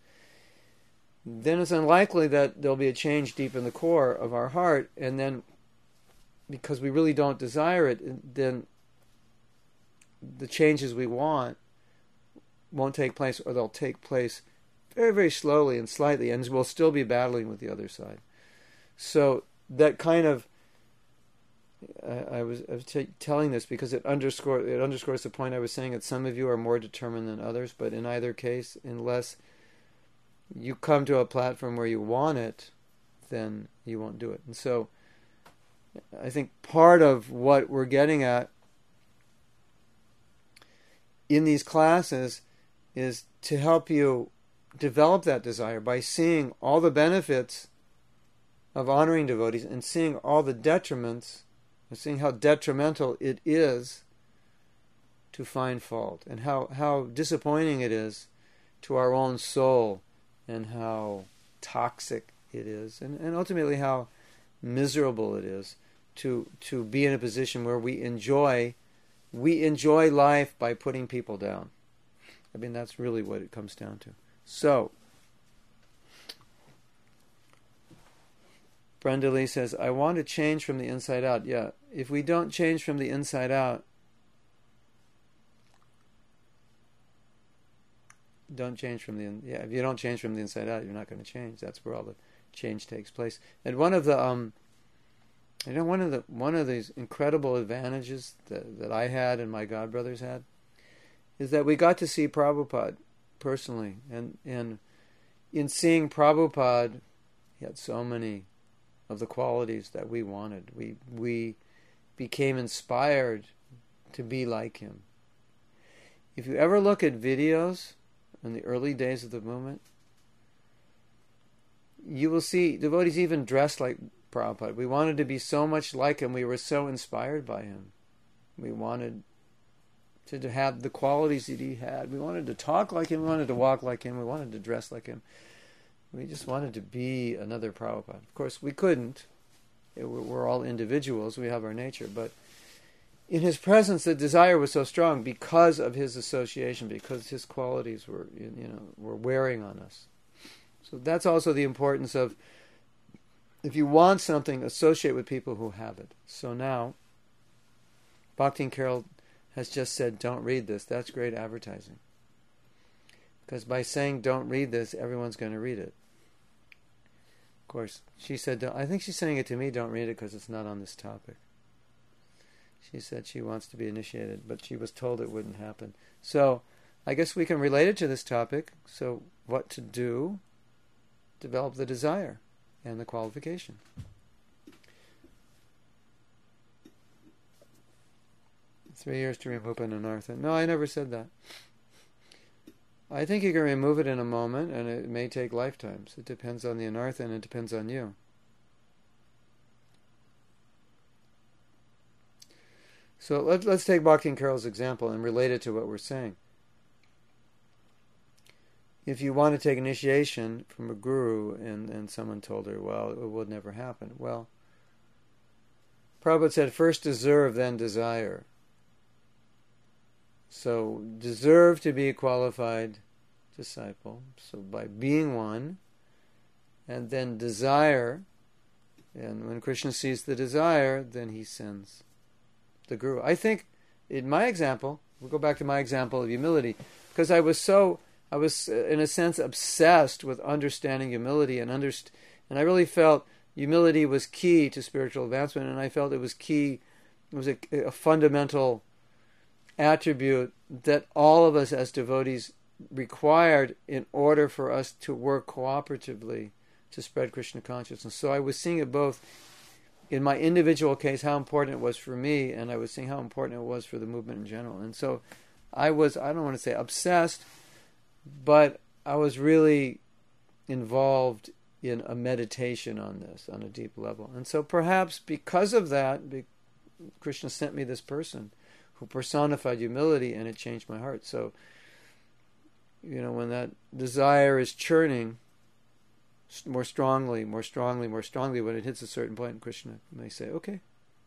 then it's unlikely that there'll be a change deep in the core of our heart, and then because we really don't desire it, then the changes we want won't take place, or they'll take place very, very slowly and slightly, and we'll still be battling with the other side. So that kind of, I, I was, I was t- telling this because it underscore it underscores the point I was saying that some of you are more determined than others, but in either case, unless you come to a platform where you want it, then you won't do it. And so I think part of what we're getting at in these classes is to help you develop that desire by seeing all the benefits of honoring devotees and seeing all the detriments, and seeing how detrimental it is to find fault, and how, how disappointing it is to our own soul, and how toxic it is, and, and ultimately how miserable it is to to be in a position where we enjoy we enjoy life by putting people down. I mean, that's really what it comes down to. So, Brenda Lee says, I want to change from the inside out. Yeah, if we don't change from the inside out, don't change from the in, yeah. If you don't change from the inside out, you're not going to change. That's where all the change takes place. And one of the um, you know, one of the one of these incredible advantages that that I had and my godbrothers had is that we got to see Prabhupada personally, and and in seeing Prabhupada, he had so many of the qualities that we wanted. We we became inspired to be like him. If you ever look at videos in the early days of the movement, you will see devotees even dressed like Prabhupada. We wanted to be so much like him. We were so inspired by him. We wanted to, to have the qualities that he had. We wanted to talk like him. We wanted to walk like him. We wanted to dress like him. We just wanted to be another Prabhupada. Of course, we couldn't. We're all individuals. We have our nature. But in his presence, the desire was so strong because of his association, because his qualities were, you know, were wearing on us. So that's also the importance of, if you want something, associate with people who have it. So now, Bhakti Carol has just said, don't read this. That's great advertising. Because by saying don't read this, everyone's going to read it. Of course, she said, don't, I think she's saying it to me, don't read it because it's not on this topic. She said she wants to be initiated, but she was told it wouldn't happen. So, I guess we can relate it to this topic. So, what to do? Develop the desire and the qualification. Three years to remove an anartha. No, I never said that. I think you can remove it in a moment, and it may take lifetimes. It depends on the anartha, and it depends on you. So let, let's take Bhakti and Carol's example and relate it to what we're saying. If you want to take initiation from a guru and, and someone told her, well, it would never happen. Well, Prabhupada said, first deserve, then desire. So, deserve to be a qualified disciple. So, by being one, and then desire, and when Krishna sees the desire, then he sends the guru. I think, in my example, we'll go back to my example of humility, because I was so... I was, in a sense, obsessed with understanding humility, and underst- and I really felt humility was key to spiritual advancement, and I felt it was key, it was a, a fundamental attribute that all of us as devotees required in order for us to work cooperatively to spread Krishna consciousness. So I was seeing it both in my individual case, how important it was for me, and I was seeing how important it was for the movement in general. And so I was, I don't want to say obsessed, but I was really involved in a meditation on this, on a deep level. And so perhaps because of that, Krishna sent me this person who personified humility, and it changed my heart. So, you know, when that desire is churning more strongly, more strongly, more strongly, when it hits a certain point, Krishna may say, okay.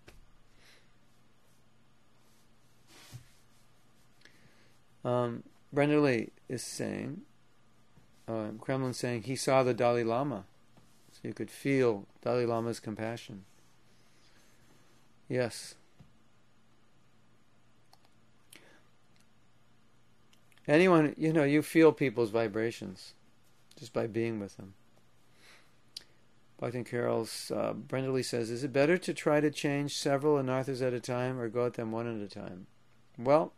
Um, Brenda Lee is saying, uh, Kremlin saying, he saw the Dalai Lama. So you could feel Dalai Lama's compassion. Yes. Anyone, you know, you feel people's vibrations just by being with them. Bhakti Carol's, uh, Brenda Lee says, is it better to try to change several anarthas at a time or go at them one at a time? Well,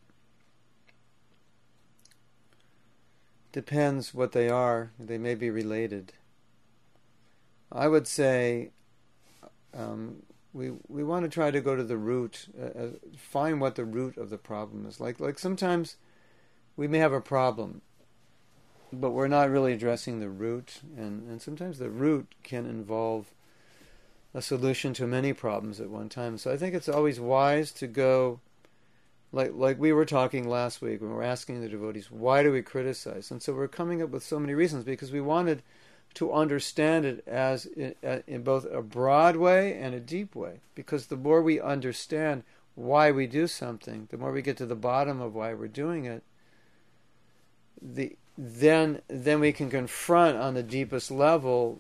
depends what they are. They may be related. I would say um, we we want to try to go to the root, uh, find what the root of the problem is. Like like sometimes we may have a problem, but we're not really addressing the root, and, and sometimes the root can involve a solution to many problems at one time. So I think it's always wise to go, like like we were talking last week when we were asking the devotees, why do we criticize? And so we're coming up with so many reasons because we wanted to understand it as in, in both a broad way and a deep way. Because the more we understand why we do something, the more we get to the bottom of why we're doing it, the then then we can confront on the deepest level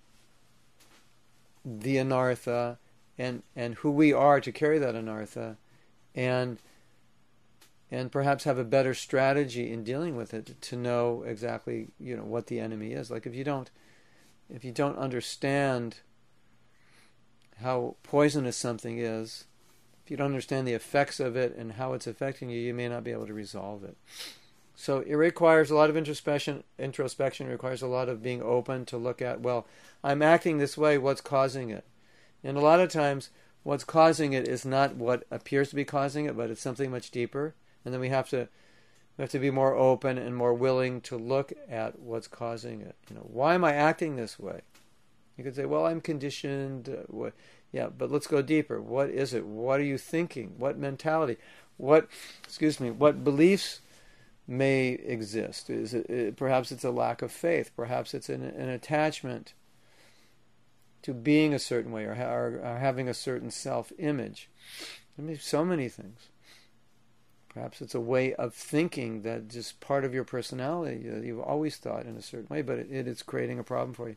the anartha and and who we are to carry that anartha, and and perhaps have a better strategy in dealing with it to know exactly, you know, what the enemy is. Like if you don't if you don't understand how poisonous something is, if you don't understand the effects of it and how it's affecting you, you may not be able to resolve it. So it requires a lot of introspection. Introspection requires a lot of being open to look at, well, I'm acting this way, what's causing it? And a lot of times, what's causing it is not what appears to be causing it, but it's something much deeper. And then we have to We have to be more open and more willing to look at what's causing it. You know, why am I acting this way? You could say, well, I'm conditioned. Uh, what, yeah, but let's go deeper. What is it? What are you thinking? What mentality? What, excuse me, what beliefs may exist? Is it, it perhaps it's a lack of faith. Perhaps it's an, an attachment to being a certain way, or, or, or having a certain self-image. I mean, so many things. Perhaps it's a way of thinking that just part of your personality that you've always thought in a certain way, but it, it is creating a problem for you.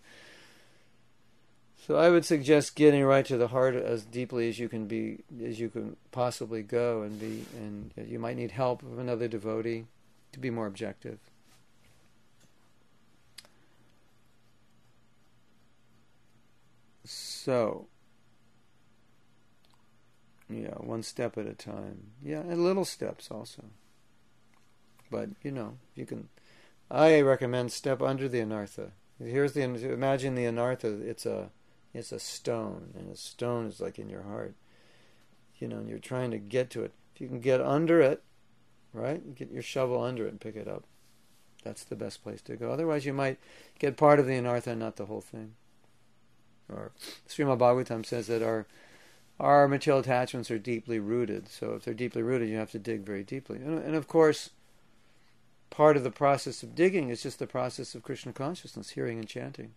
So I would suggest getting right to the heart as deeply as you can be, as you can possibly go, and be. And you might need help of another devotee to be more objective. So, yeah, one step at a time. Yeah, and little steps also. But, you know, you can... I recommend step under the anartha. Here's the... Imagine the anartha, it's a, it's a stone, and a stone is like in your heart. You know, and you're trying to get to it. If you can get under it, right? Get your shovel under it and pick it up. That's the best place to go. Otherwise, you might get part of the anartha and not the whole thing. Or Srimad Bhagavatam says that our our material attachments are deeply rooted. So if they're deeply rooted, you have to dig very deeply. And, and of course, part of the process of digging is just the process of Krishna consciousness, hearing and chanting.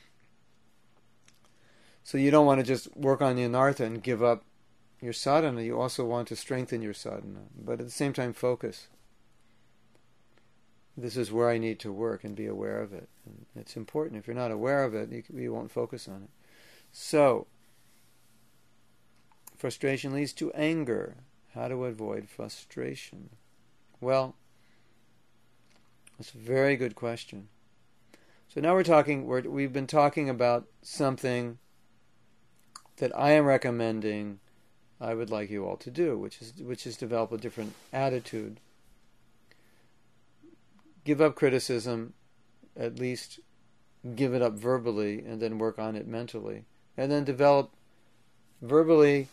So you don't want to just work on the anartha and give up your sadhana. You also want to strengthen your sadhana, but at the same time focus. This is where I need to work, and be aware of it. And it's important. If you're not aware of it, you, you won't focus on it. So, frustration leads to anger. How to avoid frustration? Well, that's a very good question. So now we're talking, we're, we've been talking about something that I am recommending I would like you all to do, which is which is develop a different attitude. Give up criticism, at least give it up verbally, and then work on it mentally. And then develop verbally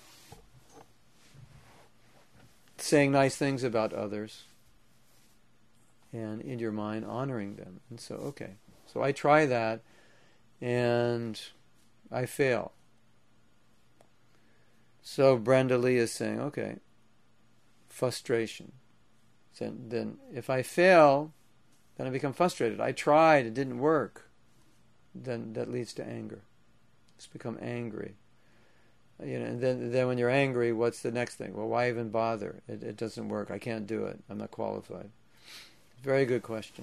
saying nice things about others, and in your mind honoring them. And so, okay, so I try that, and I fail. So Brenda Lee is saying, okay, frustration. So then if I fail, then I become frustrated. I tried, it didn't work. Then that leads to anger. Just become angry. You know, and then then when you're angry, what's the next thing? Well, why even bother? It, it doesn't work. I can't do it. I'm not qualified. Very good question.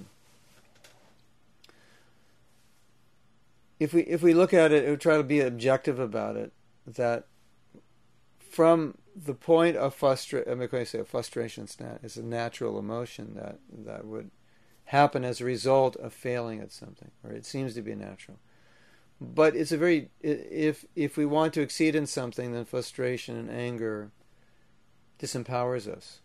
If we if we look at it, we try to be objective about it, that from the point of frustration, I'm going to say a frustration is a natural emotion that, that would happen as a result of failing at something, or it seems to be natural. But it's a very, if if we want to exceed in something, then frustration and anger disempowers us.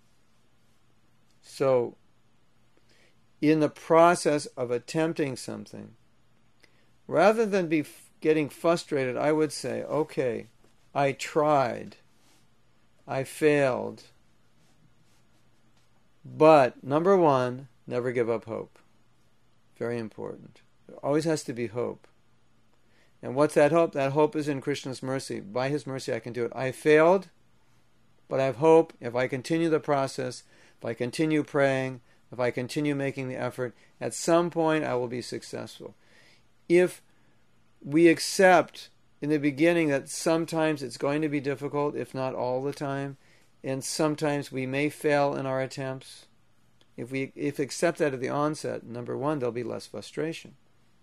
So, in the process of attempting something, rather than be f- getting frustrated, I would say, okay, I tried, I failed, but number one, never give up hope. Very important. There always has to be hope. And what's that hope? That hope is in Krishna's mercy. By His mercy I can do it. I failed, but I have hope. If I continue the process, if I continue praying, if I continue making the effort, at some point I will be successful. If we accept in the beginning that sometimes it's going to be difficult, if not all the time, and sometimes we may fail in our attempts, if we if accept that at the onset, number one, there'll be less frustration.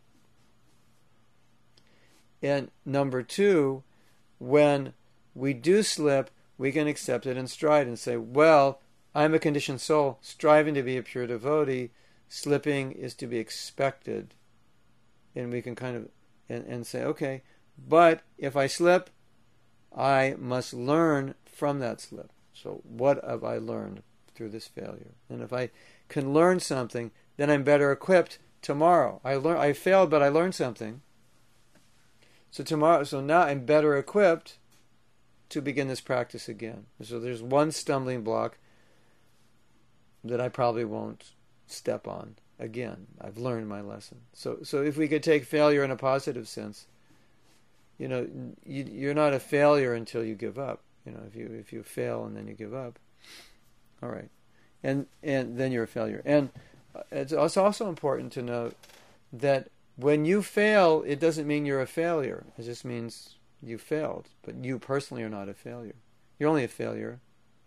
And number two, when we do slip, we can accept it in stride and say, well, I'm a conditioned soul, striving to be a pure devotee, slipping is to be expected. And we can kind of, and, and say, okay, but if I slip, I must learn from that slip. So what have I learned through this failure? And if I can learn something, then I'm better equipped tomorrow. I learn, I failed, but I learned something. So tomorrow, so now I'm better equipped to begin this practice again. So there's one stumbling block. that I probably won't step on again. I've learned my lesson. So, so if we could take failure in a positive sense, you know, you, you're not a failure until you give up. You know, if you if you fail and then you give up, all right, and and then you're a failure. And it's also important to note that when you fail, it doesn't mean you're a failure. It just means you failed. But you personally are not a failure. You're only a failure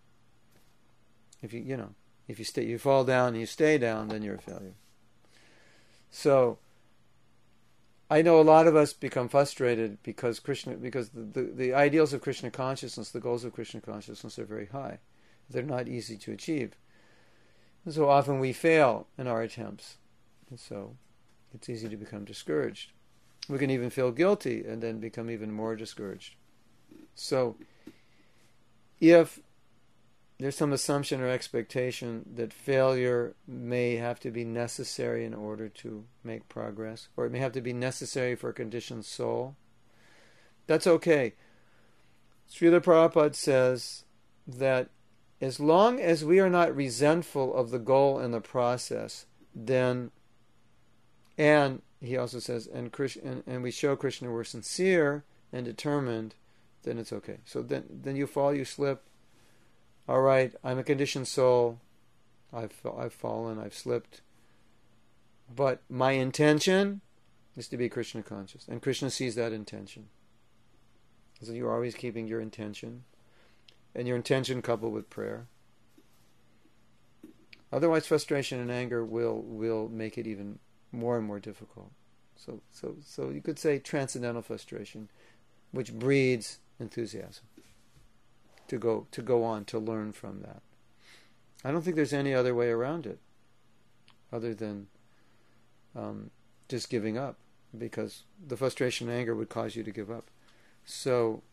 if you you know if you stay you fall down and you stay down, then you're a failure. So I know a lot of us become frustrated because Krishna, because the, the, the ideals of Krishna consciousness, the goals of Krishna consciousness are very high. They're not easy to achieve. And so often we fail in our attempts. And so it's easy to become discouraged. We can even feel guilty and then become even more discouraged. So if there's some assumption or expectation that failure may have to be necessary in order to make progress, or it may have to be necessary for a conditioned soul, that's okay. Srila Prabhupada says that as long as we are not resentful of the goal and the process, then, and he also says, and, Krishna, and, and we show Krishna we're sincere and determined, then it's okay. So then, then you fall, you slip. All right, I'm a conditioned soul. I've I've fallen, I've slipped. But my intention is to be Krishna conscious. And Krishna sees that intention. So you're always keeping your intention. And your intention coupled with prayer. Otherwise frustration and anger will will make it even more and more difficult. So so so you could say transcendental frustration, which breeds enthusiasm. To go to go on, to learn from that. I don't think there's any other way around it other than um, just giving up, because the frustration and anger would cause you to give up. So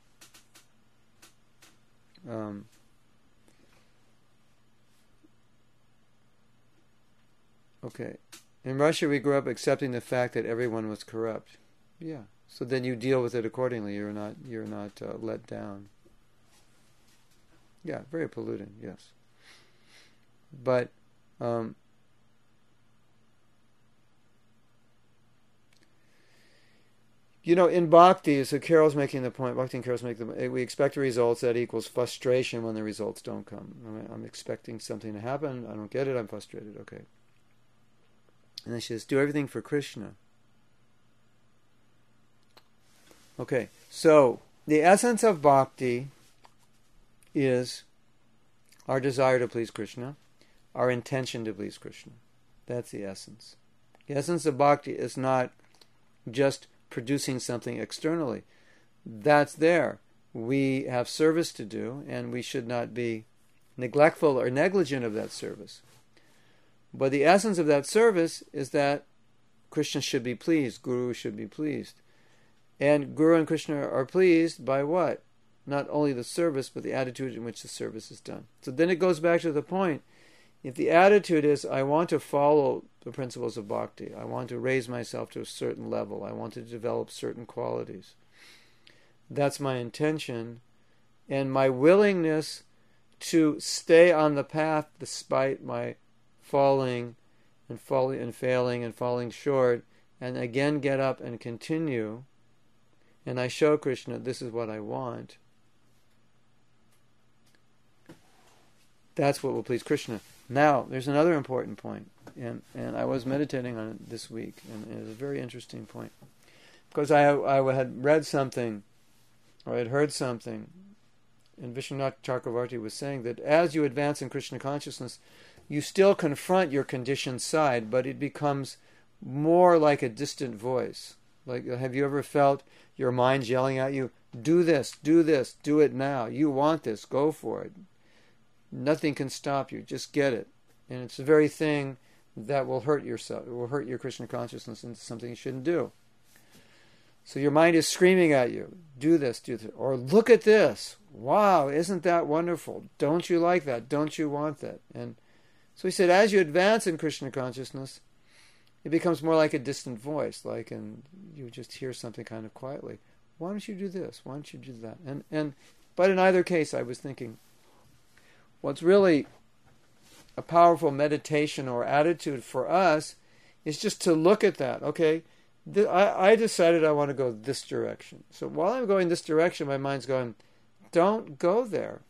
um, okay. In Russia we grew up accepting the fact that everyone was corrupt. Yeah. So then you deal with it accordingly. You're not you're not uh, let down. Yeah, very polluting, yes. But um, you know, in bhakti, so Carol's making the point, Bhakti and Carol's making the point, we expect results, that equals frustration when the results don't come. I'm, I'm expecting something to happen, I don't get it, I'm frustrated, okay. And then she says, do everything for Krishna. Okay, so the essence of bhakti is our desire to please Krishna, our intention to please Krishna. That's the essence. The essence of bhakti is not just producing something externally. That's there. We have service to do, and we should not be neglectful or negligent of that service. But the essence of that service is that Krishna should be pleased, Guru should be pleased. And Guru and Krishna are pleased by what? Not only the service, but the attitude in which the service is done. So then it goes back to the point. If the attitude is, I want to follow the principles of bhakti, I want to raise myself to a certain level, I want to develop certain qualities, that's my intention, and my willingness to stay on the path despite my falling and falling and failing and falling short, and again get up and continue, and I show Krishna this is what I want, that's what will please Krishna. Now, there's another important point, and, and I was meditating on it this week, and it was a very interesting point. Because I, I had read something, or I had heard something, and Vishwanath Chakravarti was saying that as you advance in Krishna consciousness, you still confront your conditioned side, but it becomes more like a distant voice. Like, have you ever felt your mind yelling at you, do this, do this, do it now, you want this, go for it. Nothing can stop you. Just get it. And it's the very thing that will hurt yourself. It will hurt your Krishna consciousness into something you shouldn't do. So your mind is screaming at you, do this, do this. Or look at this. Wow, isn't that wonderful? Don't you like that? Don't you want that? And so he said, as you advance in Krishna consciousness, it becomes more like a distant voice, like and you just hear something kind of quietly. Why don't you do this? Why don't you do that? And and but in either case, I was thinking, what's really a powerful meditation or attitude for us is just to look at that. Okay, th- I, I decided I want to go this direction. So while I'm going this direction, my mind's going, don't go there.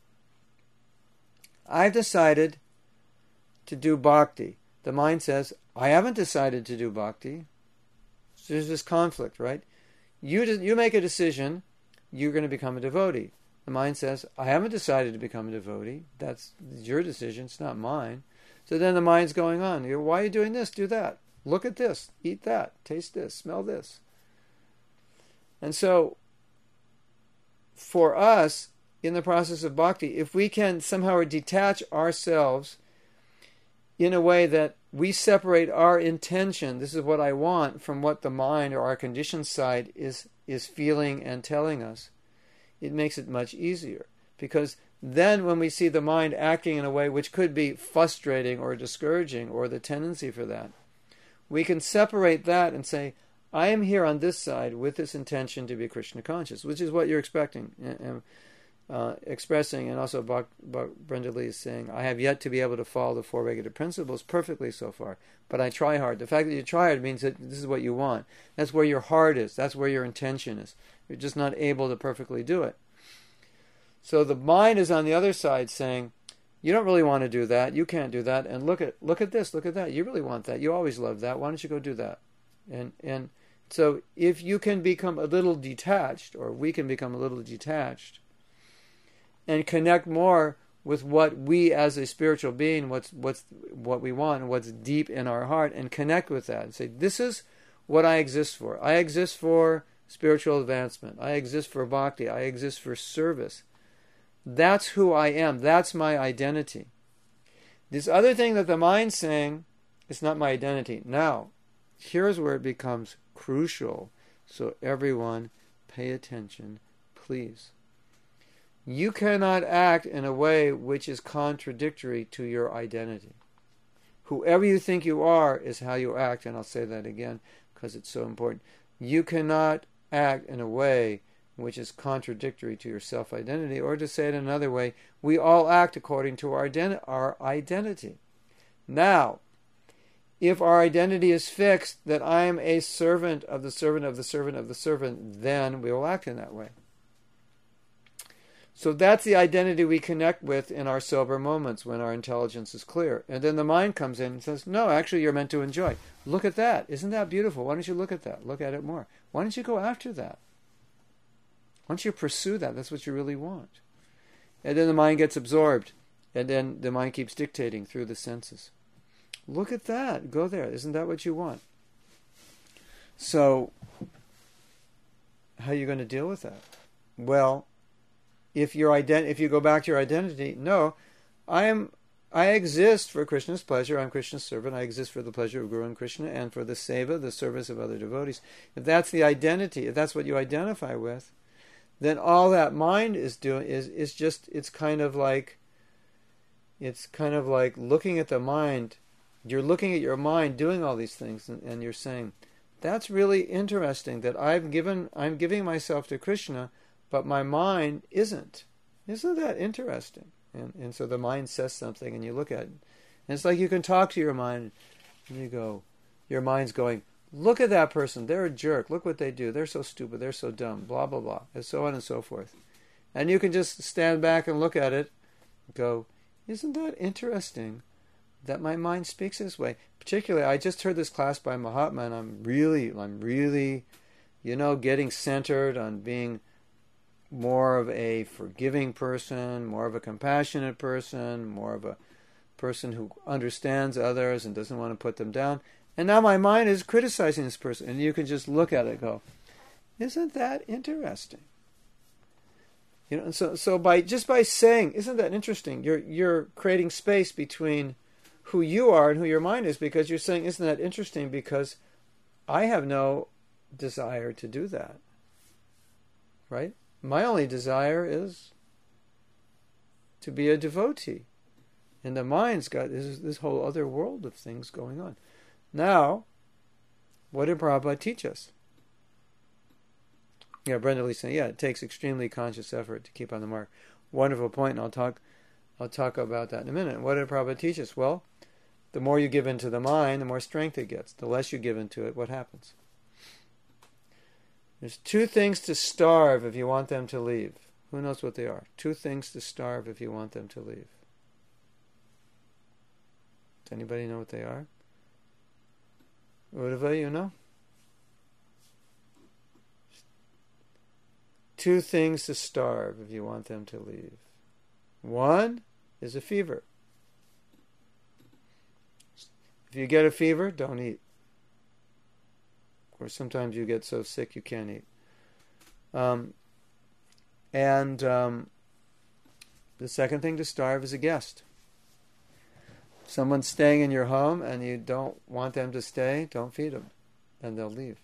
I've decided to do bhakti. The mind says, I haven't decided to do bhakti. So there's this conflict, right? You you make a decision, you're going to become a devotee. The mind says, I haven't decided to become a devotee. That's your decision, it's not mine. So then the mind's going on. You're, why are you doing this? Do that. Look at this. Eat that. Taste this. Smell this. And so, for us, in the process of bhakti, if we can somehow detach ourselves in a way that we separate our intention, this is what I want, from what the mind or our conditioned side is, is feeling and telling us, it makes it much easier. Because then when we see the mind acting in a way which could be frustrating or discouraging, or the tendency for that, we can separate that and say, I am here on this side with this intention to be Krishna conscious, which is what you're expecting, and, uh, expressing, and also Bhak, Bhak, Brenda Lee is saying, I have yet to be able to follow the four regulative principles perfectly so far, but I try hard. The fact that you try hard means that this is what you want. That's where your heart is. That's where your intention is. You're just not able to perfectly do it. So the mind is on the other side saying, you don't really want to do that. You can't do that. And look at look at this. Look at that. You really want that. You always loved that. Why don't you go do that? And and so if you can become a little detached, or we can become a little detached, and connect more with what we as a spiritual being, what's what's what we want, and what's deep in our heart, and connect with that and say, this is what I exist for. I exist for spiritual advancement. I exist for bhakti. I exist for service. That's who I am. That's my identity. This other thing that the mind's saying, it's not my identity. Now, here's where it becomes crucial. So everyone, pay attention, please. You cannot act in a way which is contradictory to your identity. Whoever you think you are is how you act, and I'll say that again because it's so important. You cannot act in a way which is contradictory to your self-identity, or to say it another way, we all act according to our, identi- our identity. Now, if our identity is fixed, that I am a servant of the servant of the servant of the servant, then we will act in that way. So that's the identity we connect with in our sober moments when our intelligence is clear. And then the mind comes in and says, no, actually you're meant to enjoy. Look at that. Isn't that beautiful? Why don't you look at that? Look at it more. Why don't you go after that? Why don't you pursue that? That's what you really want. And then the mind gets absorbed. And then the mind keeps dictating through the senses. Look at that. Go there. Isn't that what you want? So, how are you going to deal with that? Well, if your ident- if you go back to your identity, no, I am I exist for Krishna's pleasure. I'm Krishna's servant. I exist for the pleasure of Guru and Krishna, and for the seva, the service of other devotees. If that's the identity, if that's what you identify with, then all that mind is doing is is just it's kind of like it's kind of like looking at the mind. You're looking at your mind doing all these things, and, and you're saying, that's really interesting that I've given I'm giving myself to Krishna, but my mind isn't. Isn't that interesting? And and so the mind says something, and you look at it, and it's like you can talk to your mind, and you go, your mind's going, look at that person, they're a jerk, look what they do, they're so stupid, they're so dumb, blah, blah, blah, and so on and so forth. And you can just stand back and look at it, go, isn't that interesting that my mind speaks this way? Particularly, I just heard this class by Mahatma, and I'm really, I'm really, you know, getting centered on being more of a forgiving person, more of a compassionate person, more of a person who understands others and doesn't want to put them down. And now my mind is criticizing this person, and you can just look at it and go, isn't that interesting? You know, and so so by just by saying, isn't that interesting, you're you're creating space between who you are and who your mind is, because you're saying, isn't that interesting, because I have no desire to do that. Right? My only desire is to be a devotee. And the mind's got this, this whole other world of things going on. Now, what did Prabhupada teach us? Yeah, Brenda Lee saying, yeah, it takes extremely conscious effort to keep on the mark. Wonderful point, and I'll talk I'll talk about that in a minute. What did Prabhupada teach us? Well, the more you give into the mind, the more strength it gets. The less you give into it, what happens? There's two things to starve if you want them to leave. Who knows what they are? Two things to starve if you want them to leave. Does anybody know what they are? Uddhava, you know? Two things to starve if you want them to leave. One is a fever. If you get a fever, don't eat. Of course, sometimes you get so sick you can't eat. Um, and um, the second thing to starve is a guest. Someone's staying in your home and you don't want them to stay, don't feed them, and they'll leave.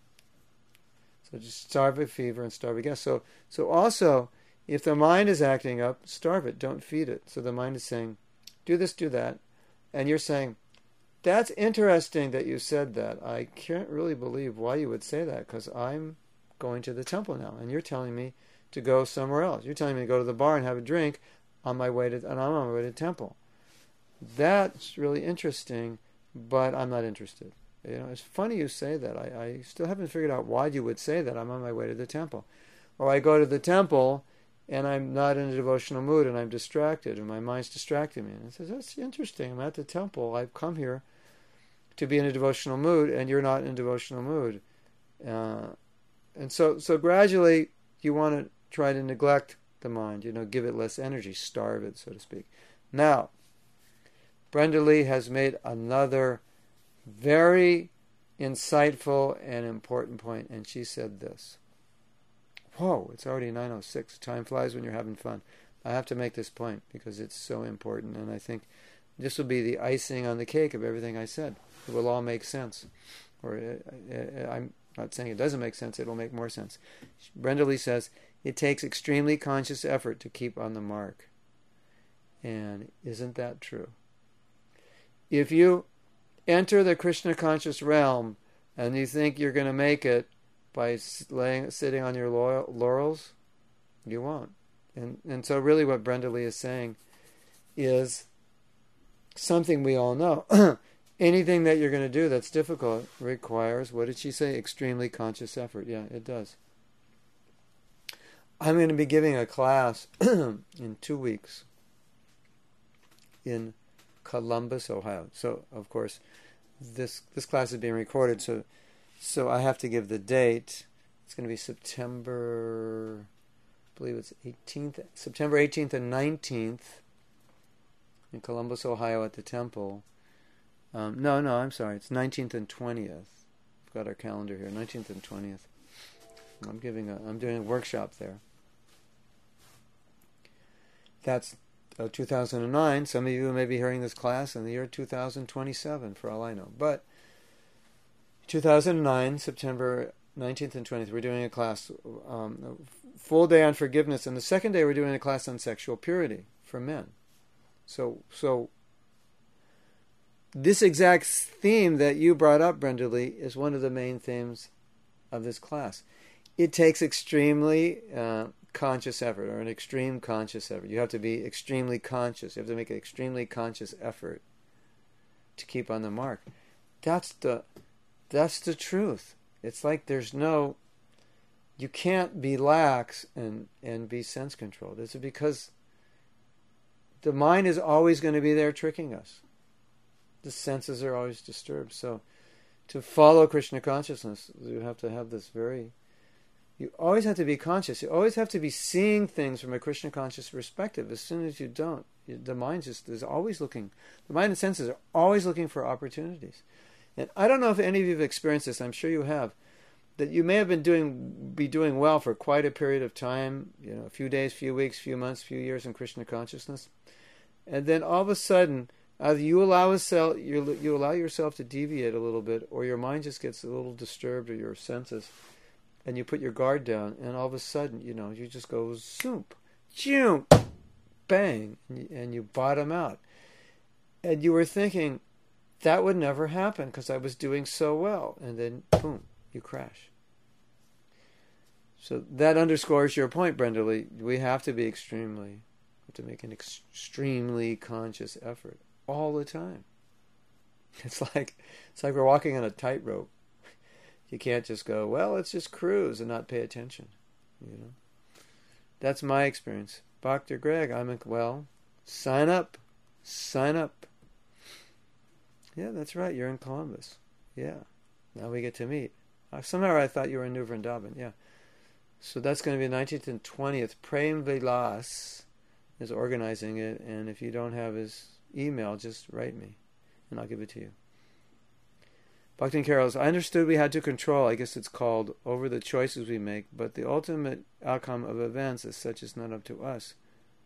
So just starve a fever and starve a guest. So, so also, if the mind is acting up, starve it, don't feed it. So the mind is saying, do this, do that. And you're saying, that's interesting that you said that. I can't really believe why you would say that, because I'm going to the temple now, and you're telling me to go somewhere else. You're telling me to go to the bar and have a drink on my way to, and I'm on my way to the temple. That's really interesting, but I'm not interested. You know, it's funny you say that. I, I still haven't figured out why you would say that. I'm on my way to the temple. Or I go to the temple and I'm not in a devotional mood and I'm distracted and my mind's distracting me. And it says, that's interesting. I'm at the temple. I've come here to be in a devotional mood and you're not in a devotional mood. Uh, and so, so gradually you want to try to neglect the mind, you know, give it less energy, starve it, so to speak. Now, Brenda Lee has made another very insightful and important point, and she said this. Whoa, it's already nine oh six. Time flies when you're having fun. I have to make this point because it's so important, and I think this will be the icing on the cake of everything I said. It will all make sense. Or uh, uh, I'm not saying it doesn't make sense, it will make more sense. Brenda Lee says, it takes extremely conscious effort to keep on the mark. And isn't that true? If you enter the Krishna conscious realm and you think you're going to make it by laying, sitting on your laurels, you won't. And and so really what Brenda Lee is saying is something we all know. Anything that you're going to do that's difficult requires, what did she say? Extremely conscious effort. Yeah, it does. I'm going to be giving a class in two weeks in Columbus, Ohio. So, of course, this this class is being recorded, so so I have to give the date. It's going to be September, I believe it's eighteenth, September eighteenth and nineteenth in Columbus, Ohio at the temple. Um, no, no, I'm sorry. It's nineteenth and twentieth. I've got our calendar here, nineteenth and twentieth. I'm giving a, I'm doing a workshop there. That's uh, two thousand nine. Some of you may be hearing this class in the year two thousand twenty-seven, for all I know. But two thousand nine, September nineteenth and twentieth, we're doing a class, um, a full day on forgiveness, and the second day we're doing a class on sexual purity for men. So, so this exact theme that you brought up, Brenda Lee, is one of the main themes of this class. It takes extremely uh, conscious effort, or an extreme conscious effort. You have to be extremely conscious. You have to make an extremely conscious effort to keep on the mark. That's the that's the truth. It's like there's no, you can't be lax and, and be sense controlled. It's because the mind is always going to be there tricking us. The senses are always disturbed. So to follow Krishna consciousness, you have to have this very, you always have to be conscious. You always have to be seeing things from a Krishna conscious perspective. As soon as you don't, the mind just is always looking, the mind and senses are always looking for opportunities. And I don't know if any of you have experienced this, I'm sure you have, that you may have been doing, be doing well for quite a period of time, you know, a few days, few weeks, few months, few years in Krishna consciousness. And then all of a sudden, either you allow yourself, you, you allow yourself to deviate a little bit, or your mind just gets a little disturbed, or your senses, and you put your guard down, and all of a sudden, you know, you just go zoom, zoom, bang, and you, and you bottom out. And you were thinking, that would never happen because I was doing so well. And then, boom, you crash. So that underscores your point, Brenda Lee. We have to be extremely We have to make an extremely conscious effort all the time. It's like it's like we're walking on a tightrope. You can't just go, well, let's just cruise and not pay attention. You know, that's my experience. Doctor Greg, I'm a, well, sign up, sign up. Yeah, that's right. You're in Columbus. Yeah, now we get to meet. Somehow I thought you were in New Vrindavan. Yeah, so that's going to be the nineteenth and twentieth. Prem Vilas is organizing it, and if you don't have his email, just write me, and I'll give it to you. Bhakti Carols, I understood we had to control, I guess it's called, over the choices we make, but the ultimate outcome of events as such is not up to us.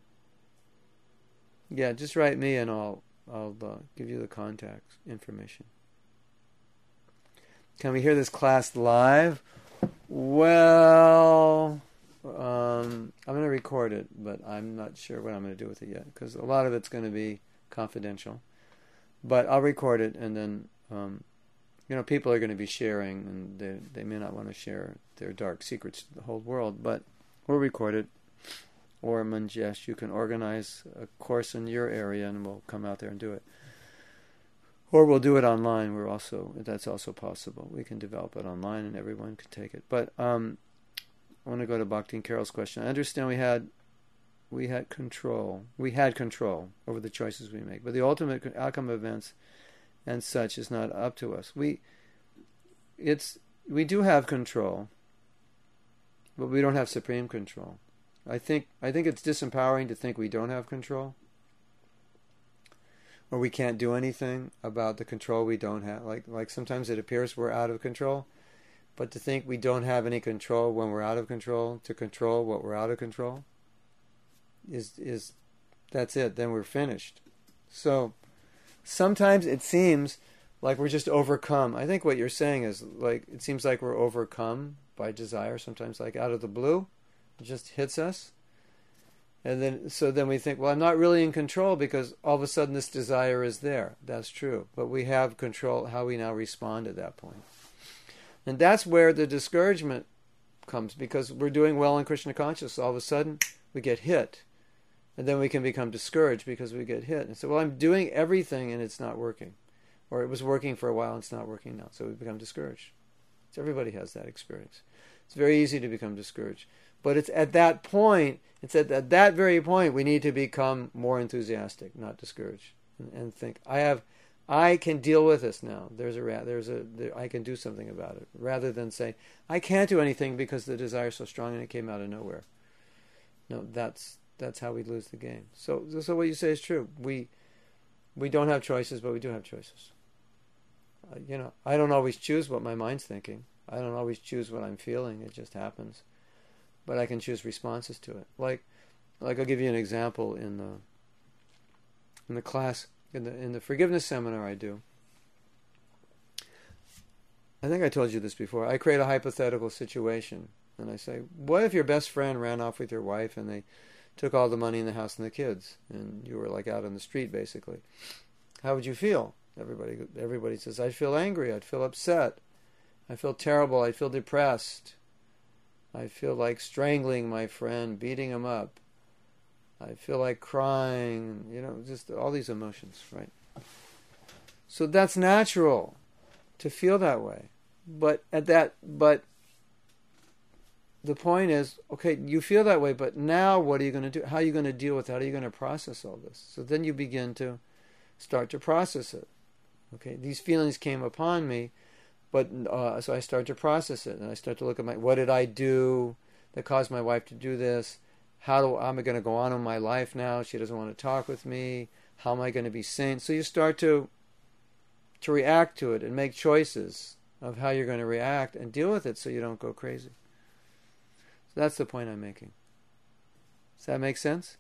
Yeah, just write me and I'll I'll uh, give you the contact information. Can we hear this class live? Well, um, I'm going to record it, but I'm not sure what I'm going to do with it yet, because a lot of it's going to be confidential. But I'll record it, and then, um, you know, people are going to be sharing, and they they may not want to share their dark secrets to the whole world, but we'll record it. Or, Manjesh, you can organize a course in your area, and we'll come out there and do it. Or we'll do it online. We're also that's also possible. We can develop it online, and everyone can take it. But um, I want to go to Bhakti and Carol's question. I understand we had we had control. We had control over the choices we make, but the ultimate outcome of events and such is not up to us. We it's we do have control, but we don't have supreme control. I think I think it's disempowering to think we don't have control, or we can't do anything about the control we don't have. Like like sometimes it appears we're out of control, but to think we don't have any control when we're out of control, to control what we're out of control, is is that's it. Then we're finished. So sometimes it seems like we're just overcome. I think what you're saying is like it seems like we're overcome by desire. Sometimes like out of the blue. It just hits us, and then so then we think, well, I'm not really in control because all of a sudden this desire is there. That's true, but we have control how we now respond at that point, and that's where the discouragement comes, because we're doing well in Krishna consciousness. All of a sudden we get hit, and then we can become discouraged because we get hit and say, well, I'm doing everything and it's not working, or it was working for a while and it's not working now, so we become discouraged. So everybody has that experience. It's very easy to become discouraged. But it's at that point, it's at, at that very point we need to become more enthusiastic, not discouraged, and, and think, I have, I can deal with this now. There's a, there's a, there, I can do something about it, rather than say, I can't do anything because the desire is so strong and it came out of nowhere. No, that's that's how we lose the game. So, so what you say is true. We, we don't have choices, but we do have choices. Uh, you know, I don't always choose what my mind's thinking. I don't always choose what I'm feeling. It just happens. But I can choose responses to it. Like, like I'll give you an example in the in the class in the in the forgiveness seminar I do. I think I told you this before. I create a hypothetical situation, and I say, "What if your best friend ran off with your wife and they took all the money in the house and the kids, and you were like out on the street, basically? How would you feel?" Everybody, everybody says, "I'd feel angry. I'd feel upset. I feel terrible. I'd feel depressed. I feel like strangling my friend, beating him up. I feel like crying, you know, just all these emotions, right?" So that's natural to feel that way. But at that, but the point is, okay, you feel that way, but now what are you going to do? How are you going to deal with that? How are you going to process all this? So then you begin to start to process it. Okay, these feelings came upon me. But uh, so I start to process it, and I start to look at my, what did I do that caused my wife to do this? How do am I going to go on in my life now? She doesn't want to talk with me. How am I going to be sane? So you start to to react to it and make choices of how you're going to react and deal with it, so you don't go crazy. So that's the point I'm making. Does that make sense?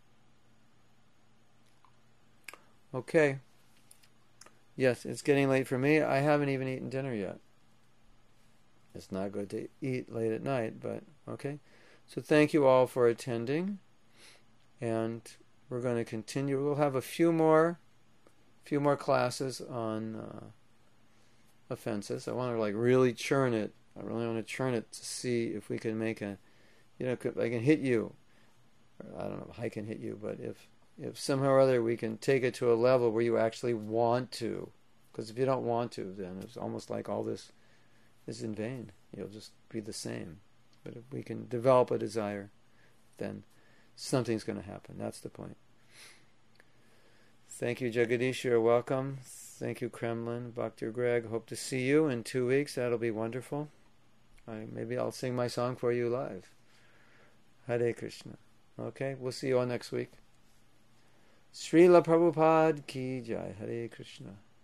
Okay. Yes, it's getting late for me. I haven't even eaten dinner yet. It's not good to eat late at night, but okay. So thank you all for attending, and we're going to continue. We'll have a few more, few more classes on uh, offenses. I want to like really churn it. I really want to churn it to see if we can make a, you know, I can hit you or I don't know if high can hit you, but if if somehow or other we can take it to a level where you actually want to, because if you don't want to, then it's almost like all this is in vain. You'll just be the same. But if we can develop a desire, then something's going to happen. That's the point. Thank you, Jagadish. You're welcome. Thank you, Kremlin. Doctor Greg, hope to see you in two weeks. That'll be wonderful. I, maybe I'll sing my song for you live. Hare Krishna. Okay, we'll see you all next week. Srila Prabhupada ki jai. Hare Krishna.